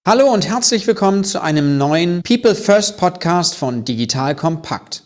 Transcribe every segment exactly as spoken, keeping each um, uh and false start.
Hallo und herzlich willkommen zu einem neuen People First Podcast von Digital Kompakt.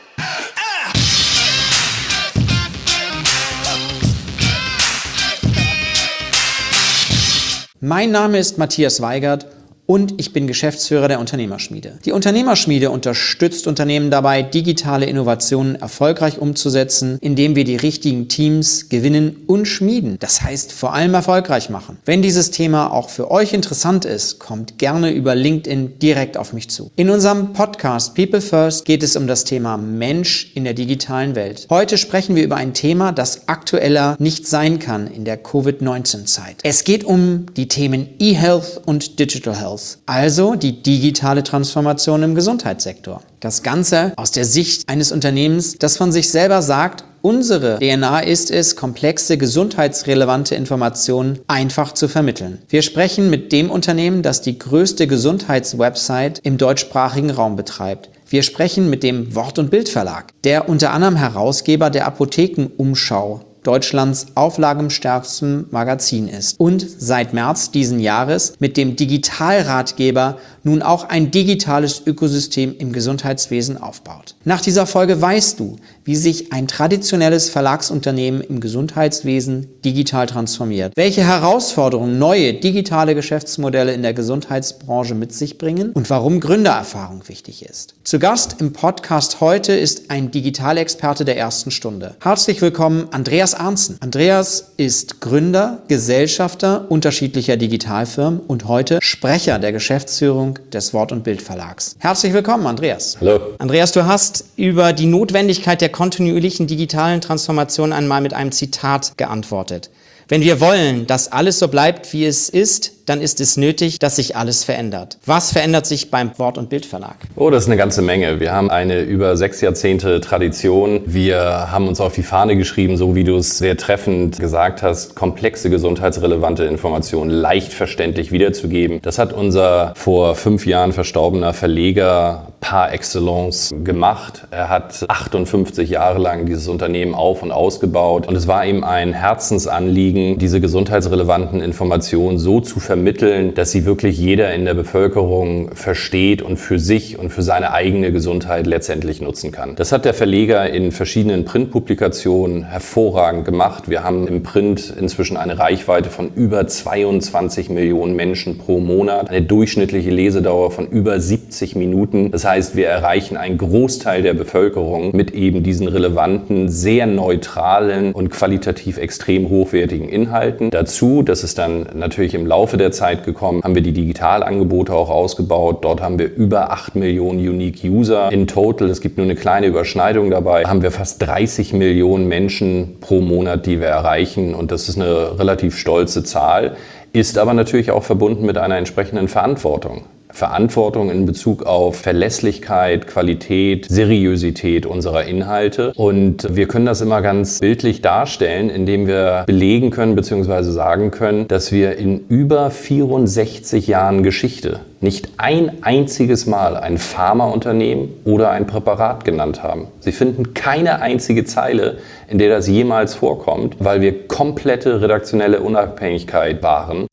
Mein Name ist Matthias Weigert und ich bin Geschäftsführer der Unternehmerschmiede. Die Unternehmerschmiede unterstützt Unternehmen dabei, digitale Innovationen erfolgreich umzusetzen, indem wir die richtigen Teams gewinnen und schmieden. Das heißt, vor allem erfolgreich machen. Wenn dieses Thema auch für euch interessant ist, kommt gerne über LinkedIn direkt auf mich zu. In unserem Podcast People First geht es um das Thema Mensch in der digitalen Welt. Heute sprechen wir über ein Thema, das aktueller nicht sein kann in der Covid neunzehn Zeit. Es geht um die Themen E-Health und Digital Health. Also die digitale Transformation im Gesundheitssektor. Das Ganze aus der Sicht eines Unternehmens, das von sich selber sagt, unsere D N A ist es, komplexe, gesundheitsrelevante Informationen einfach zu vermitteln. Wir sprechen mit dem Unternehmen, das die größte Gesundheitswebsite im deutschsprachigen Raum betreibt. Wir sprechen mit dem Wort- und Bild-Verlag, der unter anderem Herausgeber der Apothekenumschau, Deutschlands auflagenstärksten Magazin ist und seit März diesen Jahres mit dem Digitalratgeber nun auch ein digitales Ökosystem im Gesundheitswesen aufbaut. Nach dieser Folge weißt du, wie sich ein traditionelles Verlagsunternehmen im Gesundheitswesen digital transformiert, welche Herausforderungen neue digitale Geschäftsmodelle in der Gesundheitsbranche mit sich bringen und warum Gründererfahrung wichtig ist. Zu Gast im Podcast heute ist ein Digitalexperte der ersten Stunde. Herzlich willkommen, Andreas Arntzen. Andreas ist Gründer, Gesellschafter unterschiedlicher Digitalfirmen und heute Sprecher der Geschäftsführung des Wort- und Bild-Verlags. Herzlich willkommen, Andreas. Hallo. Andreas, du hast über die Notwendigkeit der kontinuierlichen digitalen Transformation einmal mit einem Zitat geantwortet. Wenn wir wollen, dass alles so bleibt, wie es ist, dann ist es nötig, dass sich alles verändert. Was verändert sich beim Wort- und Bild-Verlag? Oh, das ist eine ganze Menge. Wir haben eine über sechs Jahrzehnte Tradition. Wir haben uns auf die Fahne geschrieben, so wie du es sehr treffend gesagt hast, komplexe gesundheitsrelevante Informationen leicht verständlich wiederzugeben. Das hat unser vor fünf Jahren verstorbener Verleger par excellence gemacht. Er hat achtundfünfzig Jahre lang dieses Unternehmen auf- und ausgebaut. Und es war ihm ein Herzensanliegen, diese gesundheitsrelevanten Informationen so zu vermitteln, vermitteln, dass sie wirklich jeder in der Bevölkerung versteht und für sich und für seine eigene Gesundheit letztendlich nutzen kann. Das hat der Verleger in verschiedenen Printpublikationen hervorragend gemacht. Wir haben im Print inzwischen eine Reichweite von über zweiundzwanzig Millionen Menschen pro Monat, eine durchschnittliche Lesedauer von über siebzig Minuten. Das heißt, wir erreichen einen Großteil der Bevölkerung mit eben diesen relevanten, sehr neutralen und qualitativ extrem hochwertigen Inhalten. Dazu, das ist dann natürlich im Laufe der Zeit gekommen, haben wir die Digitalangebote auch ausgebaut. Dort haben wir über acht Millionen Unique User in total. Es gibt nur eine kleine Überschneidung dabei. Haben wir fast dreißig Millionen Menschen pro Monat, die wir erreichen. Und das ist eine relativ stolze Zahl, ist aber natürlich auch verbunden mit einer entsprechenden Verantwortung. Verantwortung in Bezug auf Verlässlichkeit, Qualität, Seriosität unserer Inhalte. Und wir können das immer ganz bildlich darstellen, indem wir belegen können bzw. sagen können, dass wir in über vierundsechzig Jahren Geschichte nicht ein einziges Mal ein Pharmaunternehmen oder ein Präparat genannt haben. Sie finden keine einzige Zeile, in der das jemals vorkommt, weil wir komplette redaktionelle Unabhängigkeit wahren.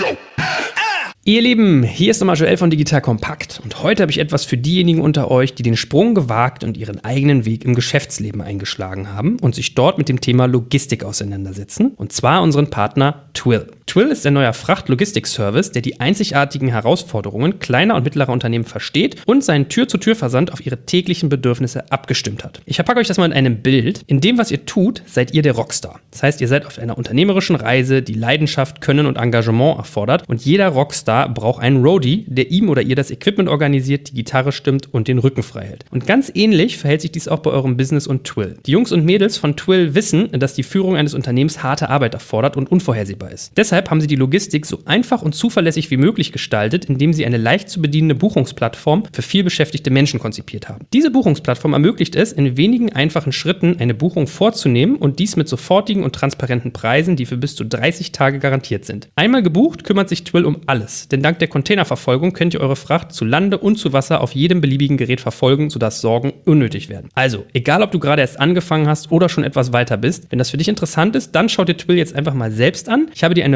Ihr Lieben, hier ist nochmal Joel von Digital Kompakt und heute habe ich etwas für diejenigen unter euch, die den Sprung gewagt und ihren eigenen Weg im Geschäftsleben eingeschlagen haben und sich dort mit dem Thema Logistik auseinandersetzen, und zwar unseren Partner Twill. Twill ist ein neuer Fracht-Logistik-Service, der die einzigartigen Herausforderungen kleiner und mittlerer Unternehmen versteht und seinen Tür-zu-Tür-Versand auf ihre täglichen Bedürfnisse abgestimmt hat. Ich verpacke euch das mal in einem Bild. In dem, was ihr tut, seid ihr der Rockstar. Das heißt, ihr seid auf einer unternehmerischen Reise, die Leidenschaft, Können und Engagement erfordert, und jeder Rockstar braucht einen Roadie, der ihm oder ihr das Equipment organisiert, die Gitarre stimmt und den Rücken frei hält. Und ganz ähnlich verhält sich dies auch bei eurem Business und Twill. Die Jungs und Mädels von Twill wissen, dass die Führung eines Unternehmens harte Arbeit erfordert und unvorhersehbar ist. Deshalb haben sie die Logistik so einfach und zuverlässig wie möglich gestaltet, indem sie eine leicht zu bedienende Buchungsplattform für vielbeschäftigte Menschen konzipiert haben. Diese Buchungsplattform ermöglicht es, in wenigen einfachen Schritten eine Buchung vorzunehmen und dies mit sofortigen und transparenten Preisen, die für bis zu dreißig Tage garantiert sind. Einmal gebucht, kümmert sich Twill um alles. denn dank der Containerverfolgung könnt ihr eure Fracht zu Lande und zu Wasser auf jedem beliebigen Gerät verfolgen, sodass Sorgen unnötig werden. Also, egal ob du gerade erst angefangen hast oder schon etwas weiter bist, wenn das für dich interessant ist, dann schau dir Twill jetzt einfach mal selbst an. Ich habe dir eine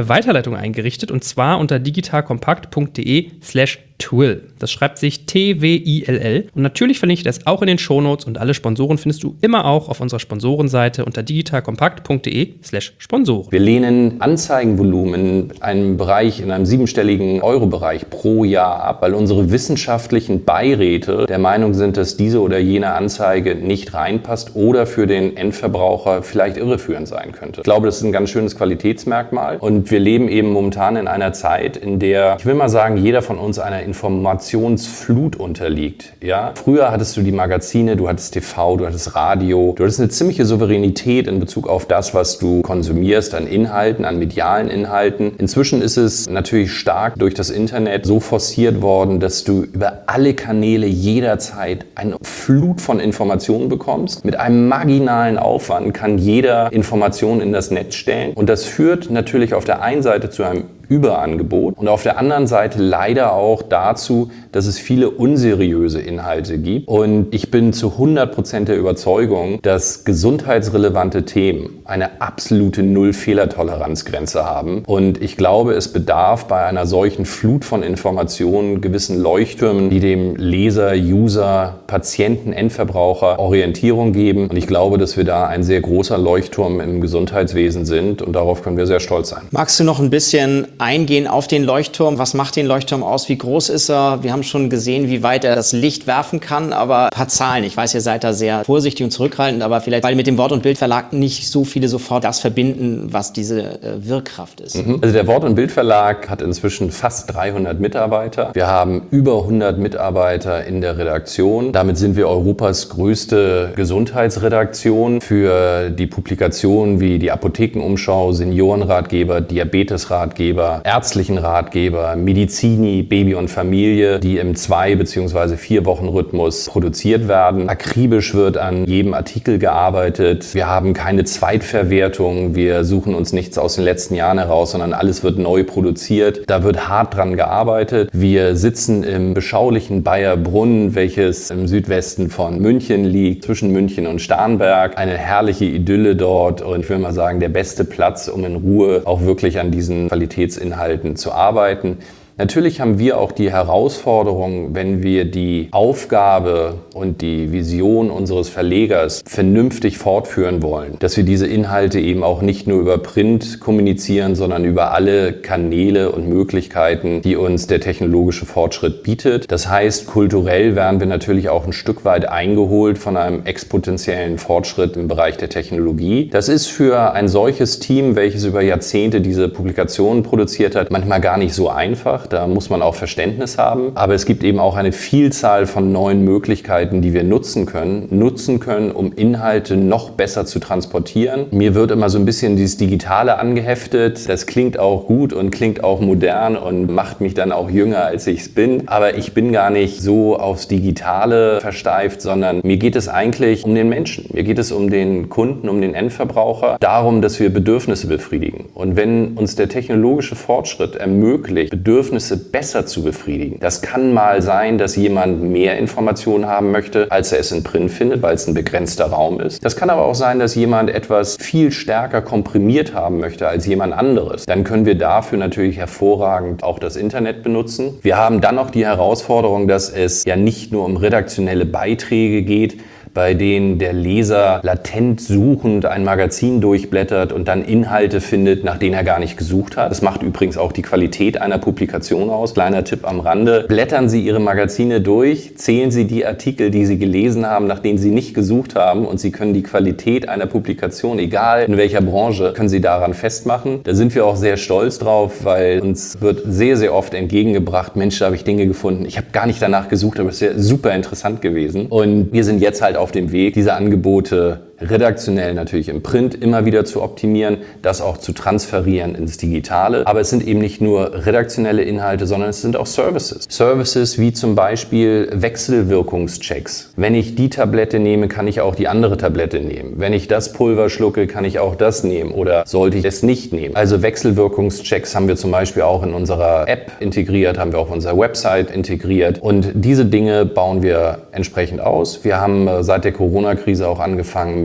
eine Weiterleitung eingerichtet und zwar unter digitalkompakt.de slash Twill. Das schreibt sich T W I L L. Und natürlich verlinke ich das auch in den Shownotes und alle Sponsoren findest du immer auch auf unserer Sponsorenseite unter digitalkompakt.de slash Sponsoren. Wir lehnen Anzeigenvolumen in einem Bereich, in einem siebenstelligen Euro-Bereich pro Jahr ab, weil unsere wissenschaftlichen Beiräte der Meinung sind, dass diese oder jene Anzeige nicht reinpasst oder für den Endverbraucher vielleicht irreführend sein könnte. Ich glaube, das ist ein ganz schönes Qualitätsmerkmal und wir leben eben momentan in einer Zeit, in der, ich will mal sagen, jeder von uns einer Informationsflut unterliegt. Ja? Früher hattest du die Magazine, du hattest T V, du hattest Radio, du hattest eine ziemliche Souveränität in Bezug auf das, was du konsumierst an Inhalten, an medialen Inhalten. Inzwischen ist es natürlich stark durch das Internet so forciert worden, dass du über alle Kanäle jederzeit eine Flut von Informationen bekommst. Mit einem marginalen Aufwand kann jeder Informationen in das Netz stellen und das führt natürlich auf der einen Seite zu einem Überangebot und auf der anderen Seite leider auch dazu, dass es viele unseriöse Inhalte gibt. Und ich bin zu hundert Prozent der Überzeugung, dass gesundheitsrelevante Themen eine absolute Null-Fehlertoleranzgrenze haben. Und ich glaube, es bedarf bei einer solchen Flut von Informationen gewissen Leuchttürmen, die dem Leser, User, Patienten, Endverbraucher Orientierung geben. Und ich glaube, dass wir da ein sehr großer Leuchtturm im Gesundheitswesen sind und darauf können wir sehr stolz sein. Magst du noch ein bisschen eingehen auf den Leuchtturm? Was macht den Leuchtturm aus? Wie groß ist er? Wir haben schon gesehen, wie weit er das Licht werfen kann, aber ein paar Zahlen. Ich weiß, ihr seid da sehr vorsichtig und zurückhaltend, aber vielleicht, weil mit dem Wort- und Bildverlag nicht so viele sofort das verbinden, was diese äh, Wirkkraft ist. Mhm. Also der Wort- und Bildverlag hat inzwischen fast dreihundert Mitarbeiter. Wir haben über hundert Mitarbeiter in der Redaktion. Damit sind wir Europas größte Gesundheitsredaktion für die Publikationen wie die Apothekenumschau, Seniorenratgeber, Diabetesratgeber, ärztlichen Ratgeber, Medizini, Baby und Familie, die im Zwei- bzw. Vier-Wochen-Rhythmus produziert werden. Akribisch wird an jedem Artikel gearbeitet. Wir haben keine Zweitverwertung. Wir suchen uns nichts aus den letzten Jahren heraus, sondern alles wird neu produziert. Da wird hart dran gearbeitet. Wir sitzen im beschaulichen Bayerbrunn, welches im Südwesten von München liegt, zwischen München und Starnberg. Eine herrliche Idylle dort und ich will mal sagen, der beste Platz, um in Ruhe auch wirklich an diesen Qualitätsinhalten zu arbeiten. Natürlich haben wir auch die Herausforderung, wenn wir die Aufgabe und die Vision unseres Verlegers vernünftig fortführen wollen, dass wir diese Inhalte eben auch nicht nur über Print kommunizieren, sondern über alle Kanäle und Möglichkeiten, die uns der technologische Fortschritt bietet. Das heißt, kulturell werden wir natürlich auch ein Stück weit eingeholt von einem exponentiellen Fortschritt im Bereich der Technologie. Das ist für ein solches Team, welches über Jahrzehnte diese Publikationen produziert hat, manchmal gar nicht so einfach. Da muss man auch Verständnis haben. Aber es gibt eben auch eine Vielzahl von neuen Möglichkeiten, die wir nutzen können, nutzen können, um Inhalte noch besser zu transportieren. Mir wird immer so ein bisschen dieses Digitale angeheftet. Das klingt auch gut und klingt auch modern und macht mich dann auch jünger, als ich es bin. Aber ich bin gar nicht so aufs Digitale versteift, sondern mir geht es eigentlich um den Menschen. Mir geht es um den Kunden, um den Endverbraucher, darum, dass wir Bedürfnisse befriedigen. Und wenn uns der technologische Fortschritt ermöglicht, Bedürfnisse besser zu befriedigen. Das kann mal sein, dass jemand mehr Informationen haben möchte, als er es in Print findet, weil es ein begrenzter Raum ist. Das kann aber auch sein, dass jemand etwas viel stärker komprimiert haben möchte als jemand anderes. Dann können wir dafür natürlich hervorragend auch das Internet benutzen. Wir haben dann noch die Herausforderung, dass es ja nicht nur um redaktionelle Beiträge geht, bei denen der Leser latent suchend ein Magazin durchblättert und dann Inhalte findet, nach denen er gar nicht gesucht hat. Das macht übrigens auch die Qualität einer Publikation aus. Kleiner Tipp am Rande. Blättern Sie Ihre Magazine durch, zählen Sie die Artikel, die Sie gelesen haben, nach denen Sie nicht gesucht haben und Sie können die Qualität einer Publikation, egal in welcher Branche, können Sie daran festmachen. Da sind wir auch sehr stolz drauf, weil uns wird sehr, sehr oft entgegengebracht, Mensch, da habe ich Dinge gefunden. Ich habe gar nicht danach gesucht, aber es ist ja super interessant gewesen. Und wir sind jetzt halt auch auf dem Weg, diese Angebote redaktionell natürlich im Print immer wieder zu optimieren, das auch zu transferieren ins Digitale. Aber es sind eben nicht nur redaktionelle Inhalte, sondern es sind auch Services. Services wie zum Beispiel Wechselwirkungschecks. Wenn ich die Tablette nehme, kann ich auch die andere Tablette nehmen. Wenn ich das Pulver schlucke, kann ich auch das nehmen oder sollte ich es nicht nehmen. Also Wechselwirkungschecks haben wir zum Beispiel auch in unserer App integriert, haben wir auf unserer Website integriert und diese Dinge bauen wir entsprechend aus. Wir haben seit der Corona-Krise auch angefangen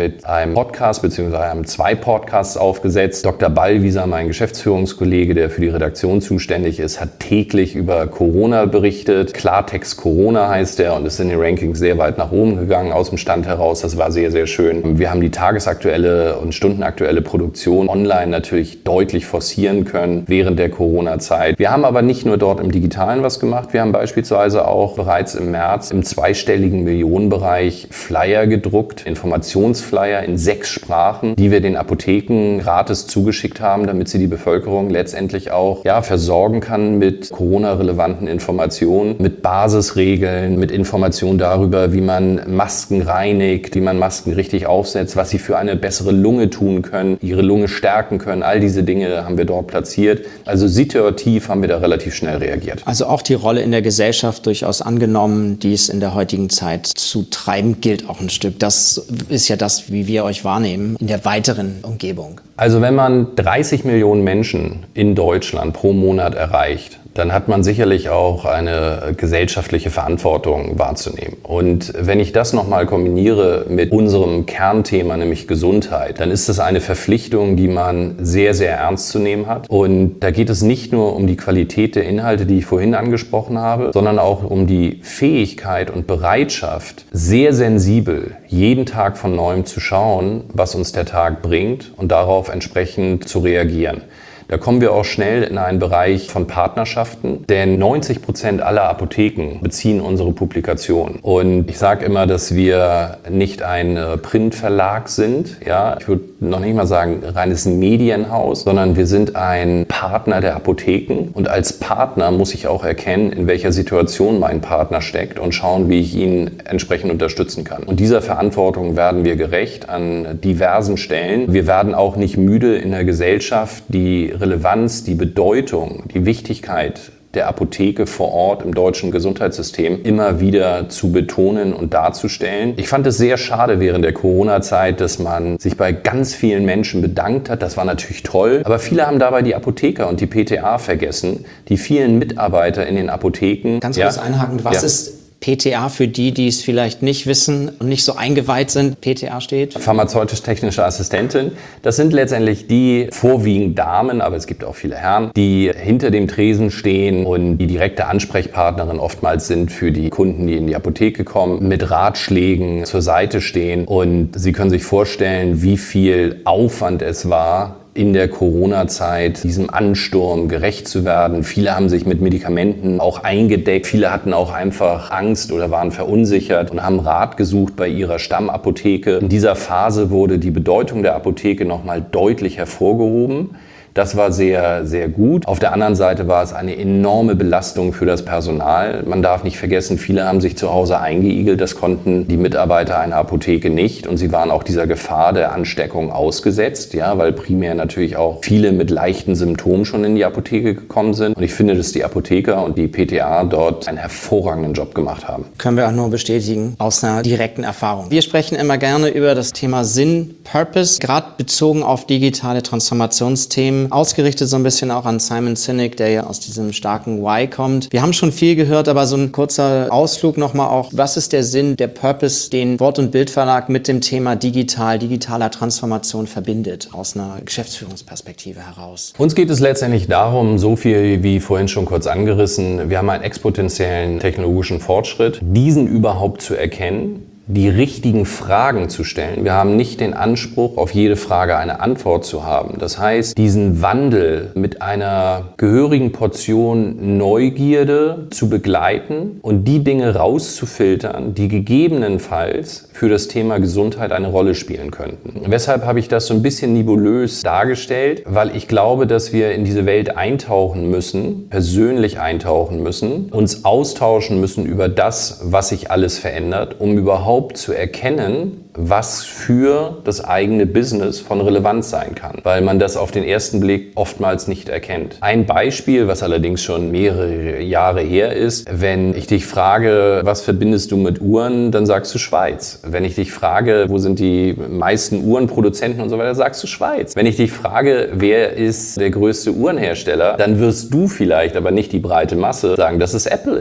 mit einem Podcast bzw. haben zwei Podcasts aufgesetzt. Doktor Ballwieser, mein Geschäftsführungskollege, der für die Redaktion zuständig ist, hat täglich über Corona berichtet. Klartext Corona heißt er und ist in den Rankings sehr weit nach oben gegangen aus dem Stand heraus. Das war sehr, sehr schön. Wir haben die tagesaktuelle und stundenaktuelle Produktion online natürlich deutlich forcieren können während der Corona-Zeit. Wir haben aber nicht nur dort im Digitalen was gemacht. Wir haben beispielsweise auch bereits im März im zweistelligen Millionenbereich Flyer gedruckt, Informationsflyer in sechs Sprachen, die wir den Apotheken gratis zugeschickt haben, damit sie die Bevölkerung letztendlich auch ja, versorgen kann mit Corona-relevanten Informationen, mit Basisregeln, mit Informationen darüber, wie man Masken reinigt, wie man Masken richtig aufsetzt, was sie für eine bessere Lunge tun können, ihre Lunge stärken können. All diese Dinge haben wir dort platziert. Also situativ haben wir da relativ schnell reagiert. Also auch die Rolle in der Gesellschaft durchaus angenommen, die es in der heutigen Zeit zu treiben gilt auch ein Stück. Das ist ja das, wie wir euch wahrnehmen in der weiteren Umgebung. Also wenn man dreißig Millionen Menschen in Deutschland pro Monat erreicht, dann hat man sicherlich auch eine gesellschaftliche Verantwortung wahrzunehmen. Und wenn ich das nochmal kombiniere mit unserem Kernthema, nämlich Gesundheit, dann ist das eine Verpflichtung, die man sehr, sehr ernst zu nehmen hat. Und da geht es nicht nur um die Qualität der Inhalte, die ich vorhin angesprochen habe, sondern auch um die Fähigkeit und Bereitschaft, sehr sensibel jeden Tag von Neuem zu schauen, was uns der Tag bringt und darauf entsprechend zu reagieren. Da kommen wir auch schnell in einen Bereich von Partnerschaften, denn neunzig Prozent aller Apotheken beziehen unsere Publikation. Und ich sage immer, dass wir nicht ein Printverlag sind, ja, ich würde noch nicht mal sagen reines Medienhaus, sondern wir sind ein Partner der Apotheken. Und als Partner muss ich auch erkennen, in welcher Situation mein Partner steckt und schauen, wie ich ihn entsprechend unterstützen kann. Und dieser Verantwortung werden wir gerecht an diversen Stellen. Wir werden auch nicht müde in der Gesellschaft, die Relevanz, die Bedeutung, die Wichtigkeit der Apotheke vor Ort im deutschen Gesundheitssystem immer wieder zu betonen und darzustellen. Ich fand es sehr schade während der Corona-Zeit, dass man sich bei ganz vielen Menschen bedankt hat. Das war natürlich toll, aber viele haben dabei die Apotheker und die P T A vergessen, die vielen Mitarbeiter in den Apotheken. Ganz kurz ja, einhaken, was ja. ist P T A für die, die es vielleicht nicht wissen und nicht so eingeweiht sind? P T A steht? Pharmazeutisch-technische Assistentin. Das sind letztendlich die vorwiegend Damen, aber es gibt auch viele Herren, die hinter dem Tresen stehen und die direkte Ansprechpartnerin oftmals sind für die Kunden, die in die Apotheke kommen, mit Ratschlägen zur Seite stehen. Und Sie können sich vorstellen, wie viel Aufwand es war, in der Corona-Zeit diesem Ansturm gerecht zu werden. Viele haben sich mit Medikamenten auch eingedeckt. Viele hatten auch einfach Angst oder waren verunsichert und haben Rat gesucht bei ihrer Stammapotheke. In dieser Phase wurde die Bedeutung der Apotheke nochmal deutlich hervorgehoben. Das war sehr, sehr gut. Auf der anderen Seite war es eine enorme Belastung für das Personal. Man darf nicht vergessen, viele haben sich zu Hause eingeigelt. Das konnten die Mitarbeiter einer Apotheke nicht. Und sie waren auch dieser Gefahr der Ansteckung ausgesetzt, ja, weil primär natürlich auch viele mit leichten Symptomen schon in die Apotheke gekommen sind. Und ich finde, dass die Apotheker und die P T A dort einen hervorragenden Job gemacht haben. Können wir auch nur bestätigen, aus einer direkten Erfahrung. Wir sprechen immer gerne über das Thema Sinn, Purpose, gerade bezogen auf digitale Transformationsthemen. Ausgerichtet so ein bisschen auch an Simon Sinek, der ja aus diesem starken Why kommt. Wir haben schon viel gehört, aber so ein kurzer Ausflug nochmal auch. Was ist der Sinn, der Purpose, den Wort- und Bildverlag mit dem Thema digital, digitaler Transformation verbindet, aus einer Geschäftsführungsperspektive heraus? Uns geht es letztendlich darum, so viel wie vorhin schon kurz angerissen, wir haben einen exponentiellen technologischen Fortschritt, diesen überhaupt zu erkennen, die richtigen Fragen zu stellen. Wir haben nicht den Anspruch, auf jede Frage eine Antwort zu haben. Das heißt, diesen Wandel mit einer gehörigen Portion Neugierde zu begleiten und die Dinge rauszufiltern, die gegebenenfalls für das Thema Gesundheit eine Rolle spielen könnten. Weshalb habe ich das so ein bisschen nebulös dargestellt? Weil ich glaube, dass wir in diese Welt eintauchen müssen, persönlich eintauchen müssen, uns austauschen müssen über das, was sich alles verändert, um überhaupt zu erkennen, was für das eigene Business von Relevanz sein kann, weil man das auf den ersten Blick oftmals nicht erkennt. Ein Beispiel, was allerdings schon mehrere Jahre her ist, wenn ich dich frage, was verbindest du mit Uhren, dann sagst du Schweiz. Wenn ich dich frage, wo sind die meisten Uhrenproduzenten und so weiter, sagst du Schweiz. Wenn ich dich frage, wer ist der größte Uhrenhersteller, dann wirst du vielleicht, aber nicht die breite Masse, sagen, dass es Apple ist.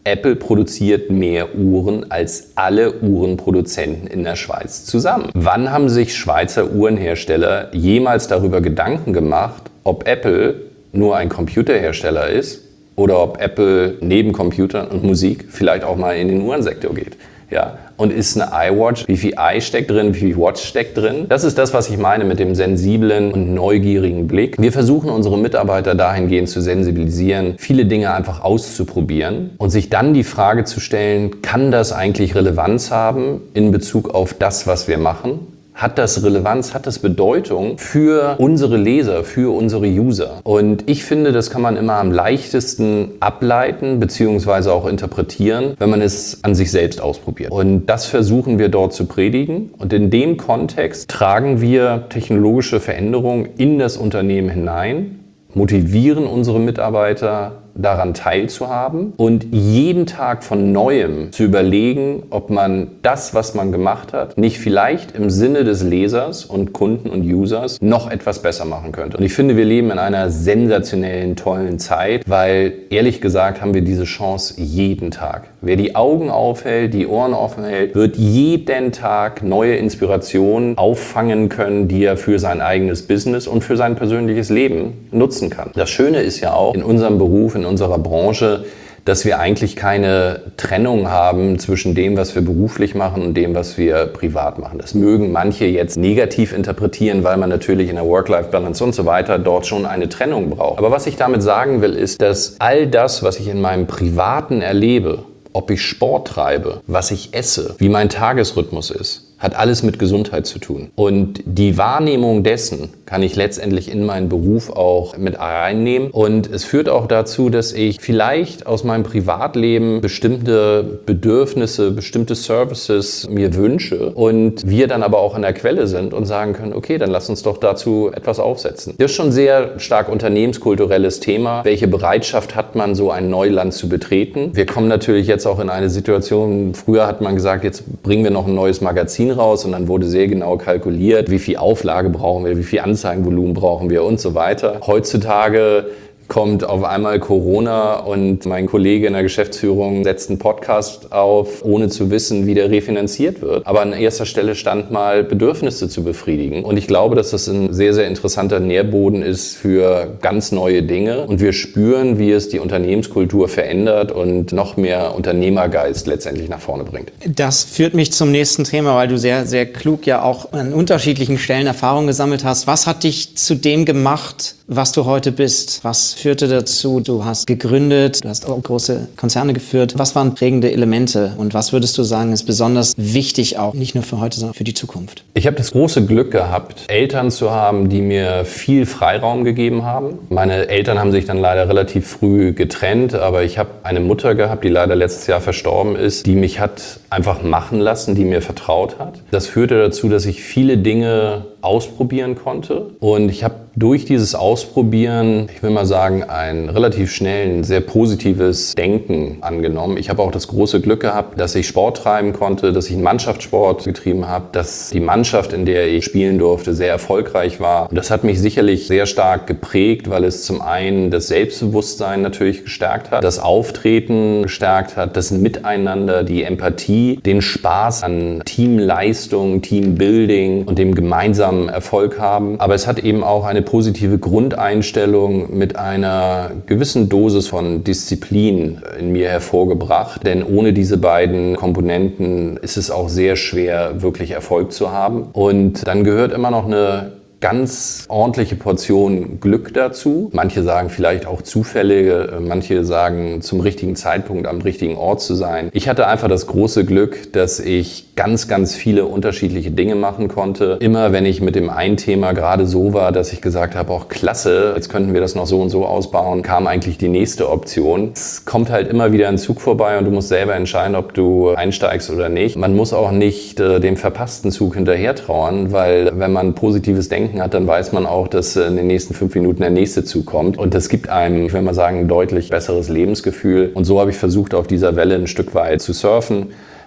Apple produziert mehr Uhren als alle Uhrenproduzenten in der Schweiz zusammen. Wann haben sich Schweizer Uhrenhersteller jemals darüber Gedanken gemacht, ob Apple nur ein Computerhersteller ist oder ob Apple neben Computern und Musik vielleicht auch mal in den Uhrensektor geht? Ja, und ist eine iWatch, wie viel i steckt drin, wie viel Watch steckt drin? Das ist das, was ich meine mit dem sensiblen und neugierigen Blick. Wir versuchen unsere Mitarbeiter dahingehend zu sensibilisieren, viele Dinge einfach auszuprobieren und sich dann die Frage zu stellen, kann das eigentlich Relevanz haben in Bezug auf das, was wir machen? Hat das Relevanz, hat das Bedeutung für unsere Leser, für unsere User? Und ich finde, das kann man immer am leichtesten ableiten bzw. auch interpretieren, wenn man es an sich selbst ausprobiert. Und das versuchen wir dort zu predigen. Und in dem Kontext tragen wir technologische Veränderungen in das Unternehmen hinein, motivieren unsere Mitarbeiter daran teilzuhaben und jeden Tag von Neuem zu überlegen, ob man das, was man gemacht hat, nicht vielleicht im Sinne des Lesers und Kunden und Users noch etwas besser machen könnte. Und ich finde, wir leben in einer sensationellen, tollen Zeit, weil ehrlich gesagt haben wir diese Chance jeden Tag. Wer die Augen aufhält, die Ohren offen hält, wird jeden Tag neue Inspirationen auffangen können, die er für sein eigenes Business und für sein persönliches Leben nutzen kann. Das Schöne ist ja auch in unserem Beruf, in unserer Branche, dass wir eigentlich keine Trennung haben zwischen dem, was wir beruflich machen und dem, was wir privat machen. Das mögen manche jetzt negativ interpretieren, weil man natürlich in der Work-Life-Balance und so weiter dort schon eine Trennung braucht. Aber was ich damit sagen will, ist, dass all das, was ich in meinem Privaten erlebe, ob ich Sport treibe, was ich esse, wie mein Tagesrhythmus ist, hat alles mit Gesundheit zu tun. Und die Wahrnehmung dessen kann ich letztendlich in meinen Beruf auch mit reinnehmen. Und es führt auch dazu, dass ich vielleicht aus meinem Privatleben bestimmte Bedürfnisse, bestimmte Services mir wünsche und wir dann aber auch an der Quelle sind und sagen können, okay, dann lass uns doch dazu etwas aufsetzen. Das ist schon ein sehr stark unternehmenskulturelles Thema. Welche Bereitschaft hat man, so ein Neuland zu betreten? Wir kommen natürlich jetzt auch in eine Situation, früher hat man gesagt, jetzt bringen wir noch ein neues Magazin raus und dann wurde sehr genau kalkuliert, wie viel Auflage brauchen wir, wie viel Anzeigenvolumen brauchen wir und so weiter. Heutzutage kommt auf einmal Corona und mein Kollege in der Geschäftsführung setzt einen Podcast auf, ohne zu wissen, wie der refinanziert wird. Aber an erster Stelle stand mal, Bedürfnisse zu befriedigen. Und ich glaube, dass das ein sehr, sehr interessanter Nährboden ist für ganz neue Dinge. Und wir spüren, wie es die Unternehmenskultur verändert und noch mehr Unternehmergeist letztendlich nach vorne bringt. Das führt mich zum nächsten Thema, weil du sehr, sehr klug ja auch an unterschiedlichen Stellen Erfahrung gesammelt hast. Was hat dich zu dem gemacht, was du heute bist? Was führte dazu? Du hast gegründet, du hast auch große Konzerne geführt. Was waren prägende Elemente und was würdest du sagen, ist besonders wichtig auch, nicht nur für heute, sondern für die Zukunft? Ich habe das große Glück gehabt, Eltern zu haben, die mir viel Freiraum gegeben haben. Meine Eltern haben sich dann leider relativ früh getrennt, aber ich habe eine Mutter gehabt, die leider letztes Jahr verstorben ist, die mich hat einfach machen lassen, die mir vertraut hat. Das führte dazu, dass ich viele Dinge ausprobieren konnte und ich habe durch dieses Ausprobieren, ich will mal sagen, ein relativ schnell ein sehr positives Denken angenommen. Ich habe auch das große Glück gehabt, dass ich Sport treiben konnte, dass ich einen Mannschaftssport getrieben habe, dass die Mannschaft, in der ich spielen durfte, sehr erfolgreich war. Und das hat mich sicherlich sehr stark geprägt, weil es zum einen das Selbstbewusstsein natürlich gestärkt hat, das Auftreten gestärkt hat, das Miteinander, die Empathie, den Spaß an Teamleistung, Teambuilding und dem gemeinsamen Erfolg haben. Aber es hat eben auch eine positive Grundeinstellung mit einer gewissen Dosis von Disziplin in mir hervorgebracht. Denn ohne diese beiden Komponenten ist es auch sehr schwer, wirklich Erfolg zu haben. Und dann gehört immer noch eine ganz ordentliche Portion Glück dazu. Manche sagen vielleicht auch Zufälle, manche sagen zum richtigen Zeitpunkt am richtigen Ort zu sein. Ich hatte einfach das große Glück, dass ich ganz, ganz viele unterschiedliche Dinge machen konnte. Immer wenn ich mit dem einen Thema gerade so war, dass ich gesagt habe, auch klasse, jetzt könnten wir das noch so und so ausbauen, kam eigentlich die nächste Option. Es kommt halt immer wieder ein Zug vorbei und du musst selber entscheiden, ob du einsteigst oder nicht. Man muss auch nicht äh, dem verpassten Zug hinterher trauern, weil wenn man positives Denken hat, dann weiß man auch, dass in den nächsten fünf Minuten der nächste Zug kommt. Und das gibt einem, ich will mal sagen, ein deutlich besseres Lebensgefühl. Und so habe ich versucht, auf dieser Welle ein Stück weit zu surfen.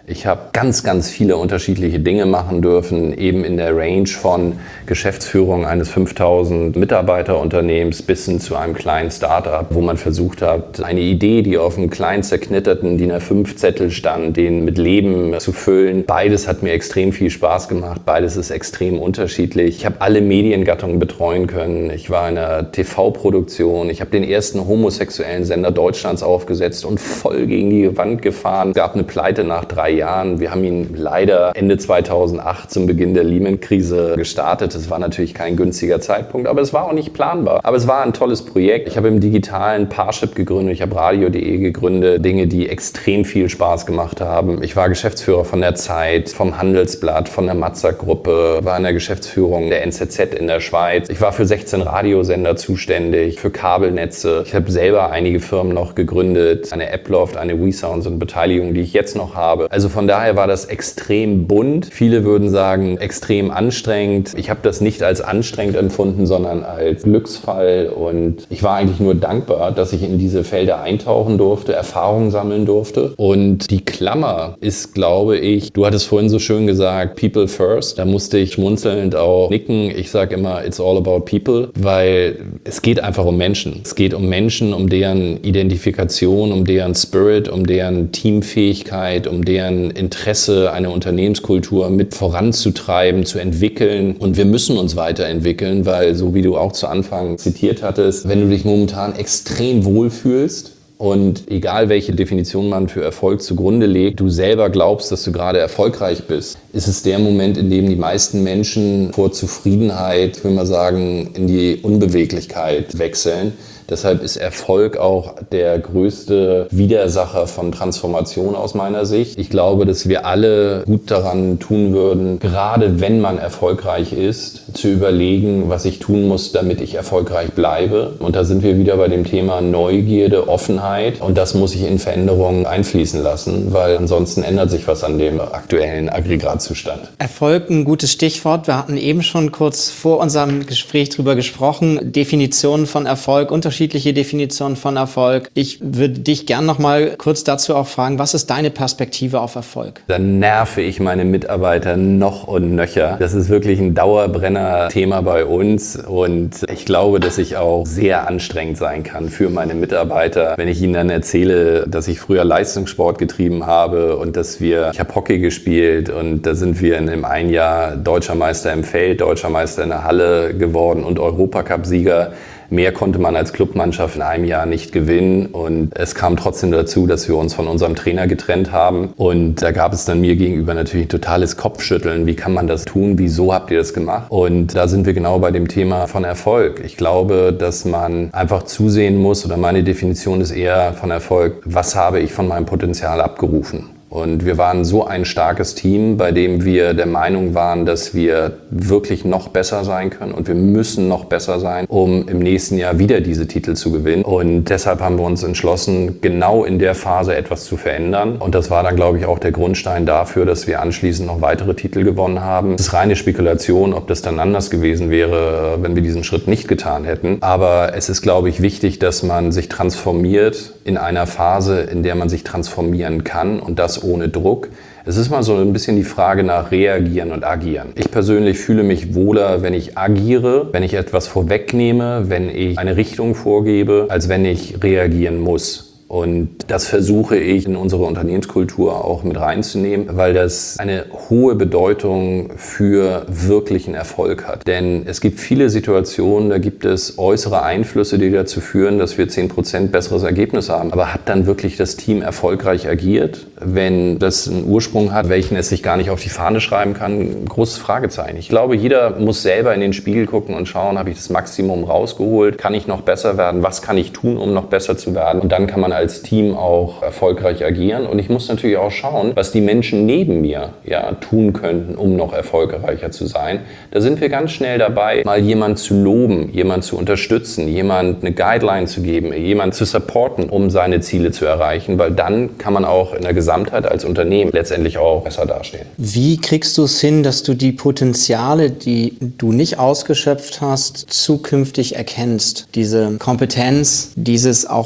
Ich habe ganz, ganz viele unterschiedliche Dinge machen dürfen, eben in der Range von Geschäftsführung eines fünftausend Mitarbeiterunternehmens bis hin zu einem kleinen Startup, wo man versucht hat, eine Idee, die auf einem kleinen zerknitterten D I N A fünf Zettel stand, den mit Leben zu füllen. Beides hat mir extrem viel Spaß gemacht, beides ist extrem unterschiedlich. Ich habe alle Mediengattungen betreuen können. Ich war in einer T V-Produktion, ich habe den ersten homosexuellen Sender Deutschlands aufgesetzt und voll gegen die Wand gefahren. Es gab eine Pleite nach drei Jahren. Wir haben ihn leider Ende zweitausendacht zum Beginn der Lehman-Krise gestartet. Es war natürlich kein günstiger Zeitpunkt, aber es war auch nicht planbar. Aber es war ein tolles Projekt. Ich habe im digitalen Parship gegründet, ich habe radio punkt de gegründet. Dinge, die extrem viel Spaß gemacht haben. Ich war Geschäftsführer von der Zeit, vom Handelsblatt, von der Matzak-Gruppe, war in der Geschäftsführung der N Z Z in der Schweiz. Ich war für sechzehn Radiosender zuständig, für Kabelnetze. Ich habe selber einige Firmen noch gegründet. Eine Apploft, eine WeSounds und Beteiligung, die ich jetzt noch habe. Also von daher war das extrem bunt. Viele würden sagen, extrem anstrengend. Ich habe das nicht als anstrengend empfunden, sondern als Glücksfall. Und ich war eigentlich nur dankbar, dass ich in diese Felder eintauchen durfte, Erfahrungen sammeln durfte. Und die Klammer ist, glaube ich, du hattest vorhin so schön gesagt, People First. Da musste ich schmunzelnd auch nicken. Ich sage immer, it's all about people, weil es geht einfach um Menschen. Es geht um Menschen, um deren Identifikation, um deren Spirit, um deren Teamfähigkeit, um deren Interesse, eine Unternehmenskultur mit voranzutreiben, zu entwickeln. Und wir müssen uns weiterentwickeln, weil, so wie du auch zu Anfang zitiert hattest, wenn du dich momentan extrem wohlfühlst, und egal welche Definition man für Erfolg zugrunde legt, du selber glaubst, dass du gerade erfolgreich bist, ist es der Moment, in dem die meisten Menschen vor Zufriedenheit, ich will mal sagen, in die Unbeweglichkeit wechseln. Deshalb ist Erfolg auch der größte Widersacher von Transformation aus meiner Sicht. Ich glaube, dass wir alle gut daran tun würden, gerade wenn man erfolgreich ist, zu überlegen, was ich tun muss, damit ich erfolgreich bleibe. Und da sind wir wieder bei dem Thema Neugierde, Offenheit. Und das muss ich in Veränderungen einfließen lassen, weil ansonsten ändert sich was an dem aktuellen Aggregatzustand. Erfolg, ein gutes Stichwort. Wir hatten eben schon kurz vor unserem Gespräch drüber gesprochen. Definitionen von Erfolg, unterschiedliche Definitionen von Erfolg. Ich würde dich gern noch mal kurz dazu auch fragen, was ist deine Perspektive auf Erfolg? Dann nerve ich meine Mitarbeiter noch und nöcher. Das ist wirklich ein Dauerbrenner-Thema bei uns und ich glaube, dass ich auch sehr anstrengend sein kann für meine Mitarbeiter, wenn ich ihnen dann erzähle, dass ich früher Leistungssport getrieben habe und dass wir, ich habe Hockey gespielt und da sind wir in einem ein Jahr Deutscher Meister im Feld, Deutscher Meister in der Halle geworden und Europacup-Sieger. Mehr konnte man als Clubmannschaft in einem Jahr nicht gewinnen und es kam trotzdem dazu, dass wir uns von unserem Trainer getrennt haben und da gab es dann mir gegenüber natürlich ein totales Kopfschütteln. Wie kann man das tun? Wieso habt ihr das gemacht? Und da sind wir genau bei dem Thema von Erfolg. Ich glaube, dass man einfach zusehen muss, oder meine Definition ist eher von Erfolg, was habe ich von meinem Potenzial abgerufen? Und wir waren so ein starkes Team, bei dem wir der Meinung waren, dass wir wirklich noch besser sein können und wir müssen noch besser sein, um im nächsten Jahr wieder diese Titel zu gewinnen. Und deshalb haben wir uns entschlossen, genau in der Phase etwas zu verändern. Und das war dann, glaube ich, auch der Grundstein dafür, dass wir anschließend noch weitere Titel gewonnen haben. Es ist reine Spekulation, ob das dann anders gewesen wäre, wenn wir diesen Schritt nicht getan hätten. Aber es ist, glaube ich, wichtig, dass man sich transformiert in einer Phase, in der man sich transformieren kann und das ohne Druck. Es ist mal so ein bisschen die Frage nach Reagieren und Agieren. Ich persönlich fühle mich wohler, wenn ich agiere, wenn ich etwas vorwegnehme, wenn ich eine Richtung vorgebe, als wenn ich reagieren muss. Und das versuche ich in unsere Unternehmenskultur auch mit reinzunehmen, weil das eine hohe Bedeutung für wirklichen Erfolg hat. Denn es gibt viele Situationen, da gibt es äußere Einflüsse, die dazu führen, dass wir zehn Prozent besseres Ergebnis haben. Aber hat dann wirklich das Team erfolgreich agiert? Wenn das einen Ursprung hat, welchen es sich gar nicht auf die Fahne schreiben kann, großes Fragezeichen. Ich glaube, jeder muss selber in den Spiegel gucken und schauen, habe ich das Maximum rausgeholt? Kann ich noch besser werden? Was kann ich tun, um noch besser zu werden? Und dann kann man als Team auch erfolgreich agieren. Und ich muss natürlich auch schauen, was die Menschen neben mir ja, tun könnten, um noch erfolgreicher zu sein. Da sind wir ganz schnell dabei, mal jemanden zu loben, jemanden zu unterstützen, jemand eine Guideline zu geben, jemanden zu supporten, um seine Ziele zu erreichen, weil dann kann man auch in der Gesamtheit als Unternehmen letztendlich auch besser dastehen. Wie kriegst du es hin, dass du die Potenziale, die du nicht ausgeschöpft hast, zukünftig erkennst? Diese Kompetenz, dieses auch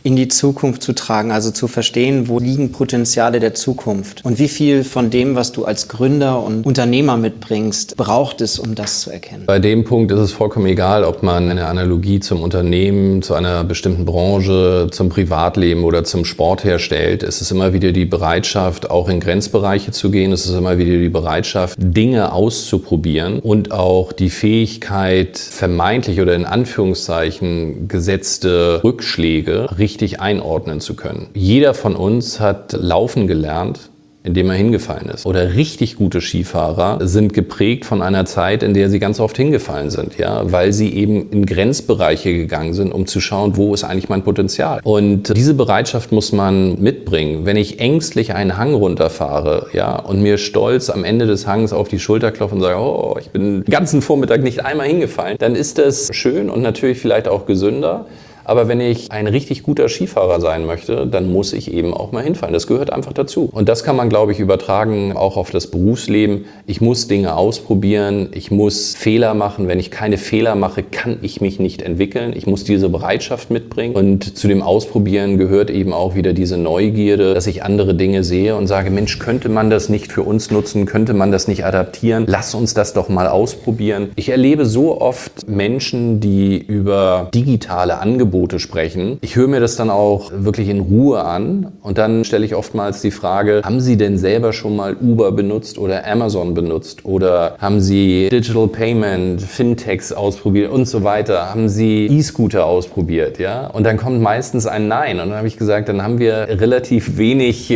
in die Zukunft zu tragen, also zu verstehen, wo liegen Potenziale der Zukunft und wie viel von dem, was du als Gründer und Unternehmer mitbringst, braucht es, um das zu erkennen? Bei dem Punkt ist es vollkommen egal, ob man eine Analogie zum Unternehmen, zu einer bestimmten Branche, zum Privatleben oder zum Sport herstellt. Es ist immer wieder die Bereitschaft, auch in Grenzbereiche zu gehen. Es ist immer wieder die Bereitschaft, Dinge auszuprobieren und auch die Fähigkeit, vermeintlich oder in Anführungszeichen gesetzte Rückschläge richtig einordnen zu können. Jeder von uns hat laufen gelernt, indem er hingefallen ist. Oder richtig gute Skifahrer sind geprägt von einer Zeit, in der sie ganz oft hingefallen sind, ja, weil sie eben in Grenzbereiche gegangen sind, um zu schauen, wo ist eigentlich mein Potenzial. Und diese Bereitschaft muss man mitbringen. Wenn ich ängstlich einen Hang runterfahre, ja, und mir stolz am Ende des Hangs auf die Schulter klopfe und sage, oh, ich bin den ganzen Vormittag nicht einmal hingefallen, dann ist das schön und natürlich vielleicht auch gesünder. Aber wenn ich ein richtig guter Skifahrer sein möchte, dann muss ich eben auch mal hinfallen. Das gehört einfach dazu. Und das kann man, glaube ich, übertragen auch auf das Berufsleben. Ich muss Dinge ausprobieren, ich muss Fehler machen. Wenn ich keine Fehler mache, kann ich mich nicht entwickeln. Ich muss diese Bereitschaft mitbringen. Und zu dem Ausprobieren gehört eben auch wieder diese Neugierde, dass ich andere Dinge sehe und sage, Mensch, könnte man das nicht für uns nutzen? Könnte man das nicht adaptieren? Lass uns das doch mal ausprobieren. Ich erlebe so oft Menschen, die über digitale Angebote sprechen. Ich höre mir das dann auch wirklich in Ruhe an und dann stelle ich oftmals die Frage, haben Sie denn selber schon mal Uber benutzt oder Amazon benutzt oder haben Sie Digital Payment, Fintechs ausprobiert und so weiter? Haben Sie E-Scooter ausprobiert? Ja? Und dann kommt meistens ein Nein und dann habe ich gesagt, dann haben wir relativ wenig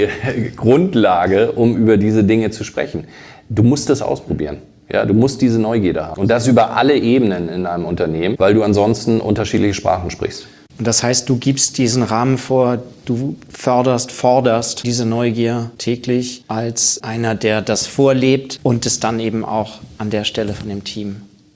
Grundlage, um über diese Dinge zu sprechen. Du musst das ausprobieren. Ja, du musst diese Neugierde haben. Und das über alle Ebenen in einem Unternehmen, weil du ansonsten unterschiedliche Sprachen sprichst. Und das heißt, du gibst diesen Rahmen vor, du förderst, forderst diese Neugier täglich als einer, der das vorlebt und es dann eben auch an der Stelle von dem Team.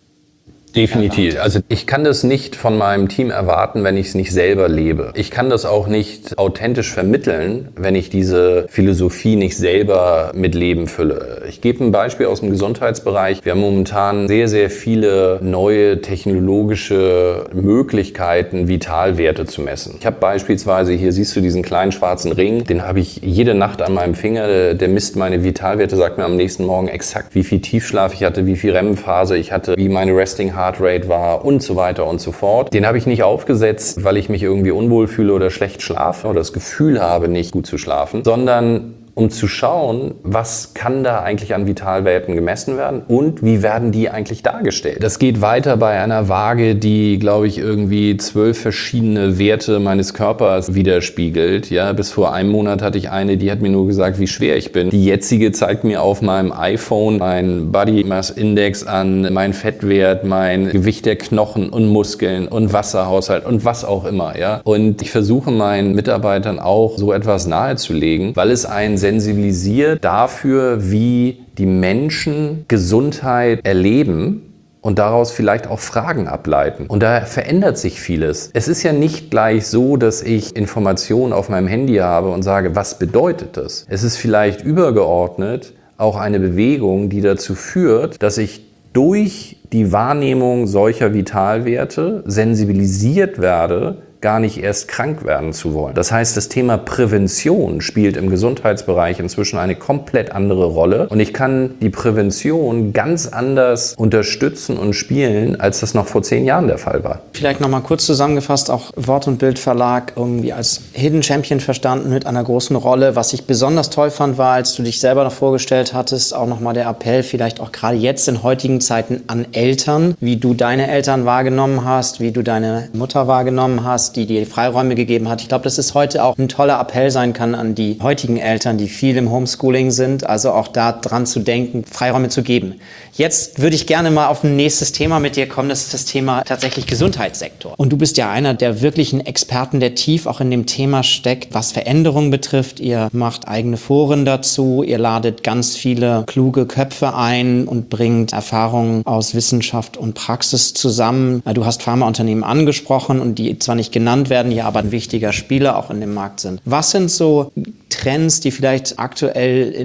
Definitiv. Also ich kann das nicht von meinem Team erwarten, wenn ich es nicht selber lebe. Ich kann das auch nicht authentisch vermitteln, wenn ich diese Philosophie nicht selber mit Leben fülle. Ich gebe ein Beispiel aus dem Gesundheitsbereich. Wir haben momentan sehr, sehr viele neue technologische Möglichkeiten, Vitalwerte zu messen. Ich habe beispielsweise, hier siehst du diesen kleinen schwarzen Ring, den habe ich jede Nacht an meinem Finger. Der misst meine Vitalwerte, sagt mir am nächsten Morgen exakt, wie viel Tiefschlaf ich hatte, wie viel R E M-Phase ich hatte, wie meine Resting Heartrate war und so weiter und so fort. Den habe ich nicht aufgesetzt, weil ich mich irgendwie unwohl fühle oder schlecht schlafe oder das Gefühl habe, nicht gut zu schlafen, sondern um zu schauen, was kann da eigentlich an Vitalwerten gemessen werden und wie werden die eigentlich dargestellt. Das geht weiter bei einer Waage, die, glaube ich, irgendwie zwölf verschiedene Werte meines Körpers widerspiegelt. Ja, bis vor einem Monat hatte ich eine, die hat mir nur gesagt, wie schwer ich bin. Die jetzige zeigt mir auf meinem iPhone mein Body Mass Index an, mein Fettwert, mein Gewicht der Knochen und Muskeln und Wasserhaushalt und was auch immer. Ja, und ich versuche meinen Mitarbeitern auch so etwas nahezulegen, weil es ein sensibilisiert dafür, wie die Menschen Gesundheit erleben und daraus vielleicht auch Fragen ableiten. Und da verändert sich vieles. Es ist ja nicht gleich so, dass ich Informationen auf meinem Handy habe und sage, was bedeutet das? Es ist vielleicht übergeordnet auch eine Bewegung, die dazu führt, dass ich durch die Wahrnehmung solcher Vitalwerte sensibilisiert werde, gar nicht erst krank werden zu wollen. Das heißt, das Thema Prävention spielt im Gesundheitsbereich inzwischen eine komplett andere Rolle und ich kann die Prävention ganz anders unterstützen und spielen, als das noch vor zehn Jahren der Fall war. Vielleicht nochmal kurz zusammengefasst, auch Wort- und Bild-Verlag irgendwie als Hidden Champion verstanden mit einer großen Rolle. Was ich besonders toll fand, war, als du dich selber noch vorgestellt hattest, auch nochmal der Appell, vielleicht auch gerade jetzt in heutigen Zeiten an Eltern, wie du deine Eltern wahrgenommen hast, wie du deine Mutter wahrgenommen hast, die dir Freiräume gegeben hat. Ich glaube, dass es heute auch ein toller Appell sein kann an die heutigen Eltern, die viel im Homeschooling sind, also auch da dran zu denken, Freiräume zu geben. Jetzt würde ich gerne mal auf ein nächstes Thema mit dir kommen, das ist das Thema tatsächlich Gesundheitssektor. Und du bist ja einer der wirklichen Experten, der tief auch in dem Thema steckt, was Veränderungen betrifft. Ihr macht eigene Foren dazu, ihr ladet ganz viele kluge Köpfe ein und bringt Erfahrungen aus Wissenschaft und Praxis zusammen. Du hast Pharmaunternehmen angesprochen und die zwar nicht genannt werden, hier aber ein wichtiger Spieler auch in dem Markt sind. Was sind so Trends, die vielleicht aktuell in der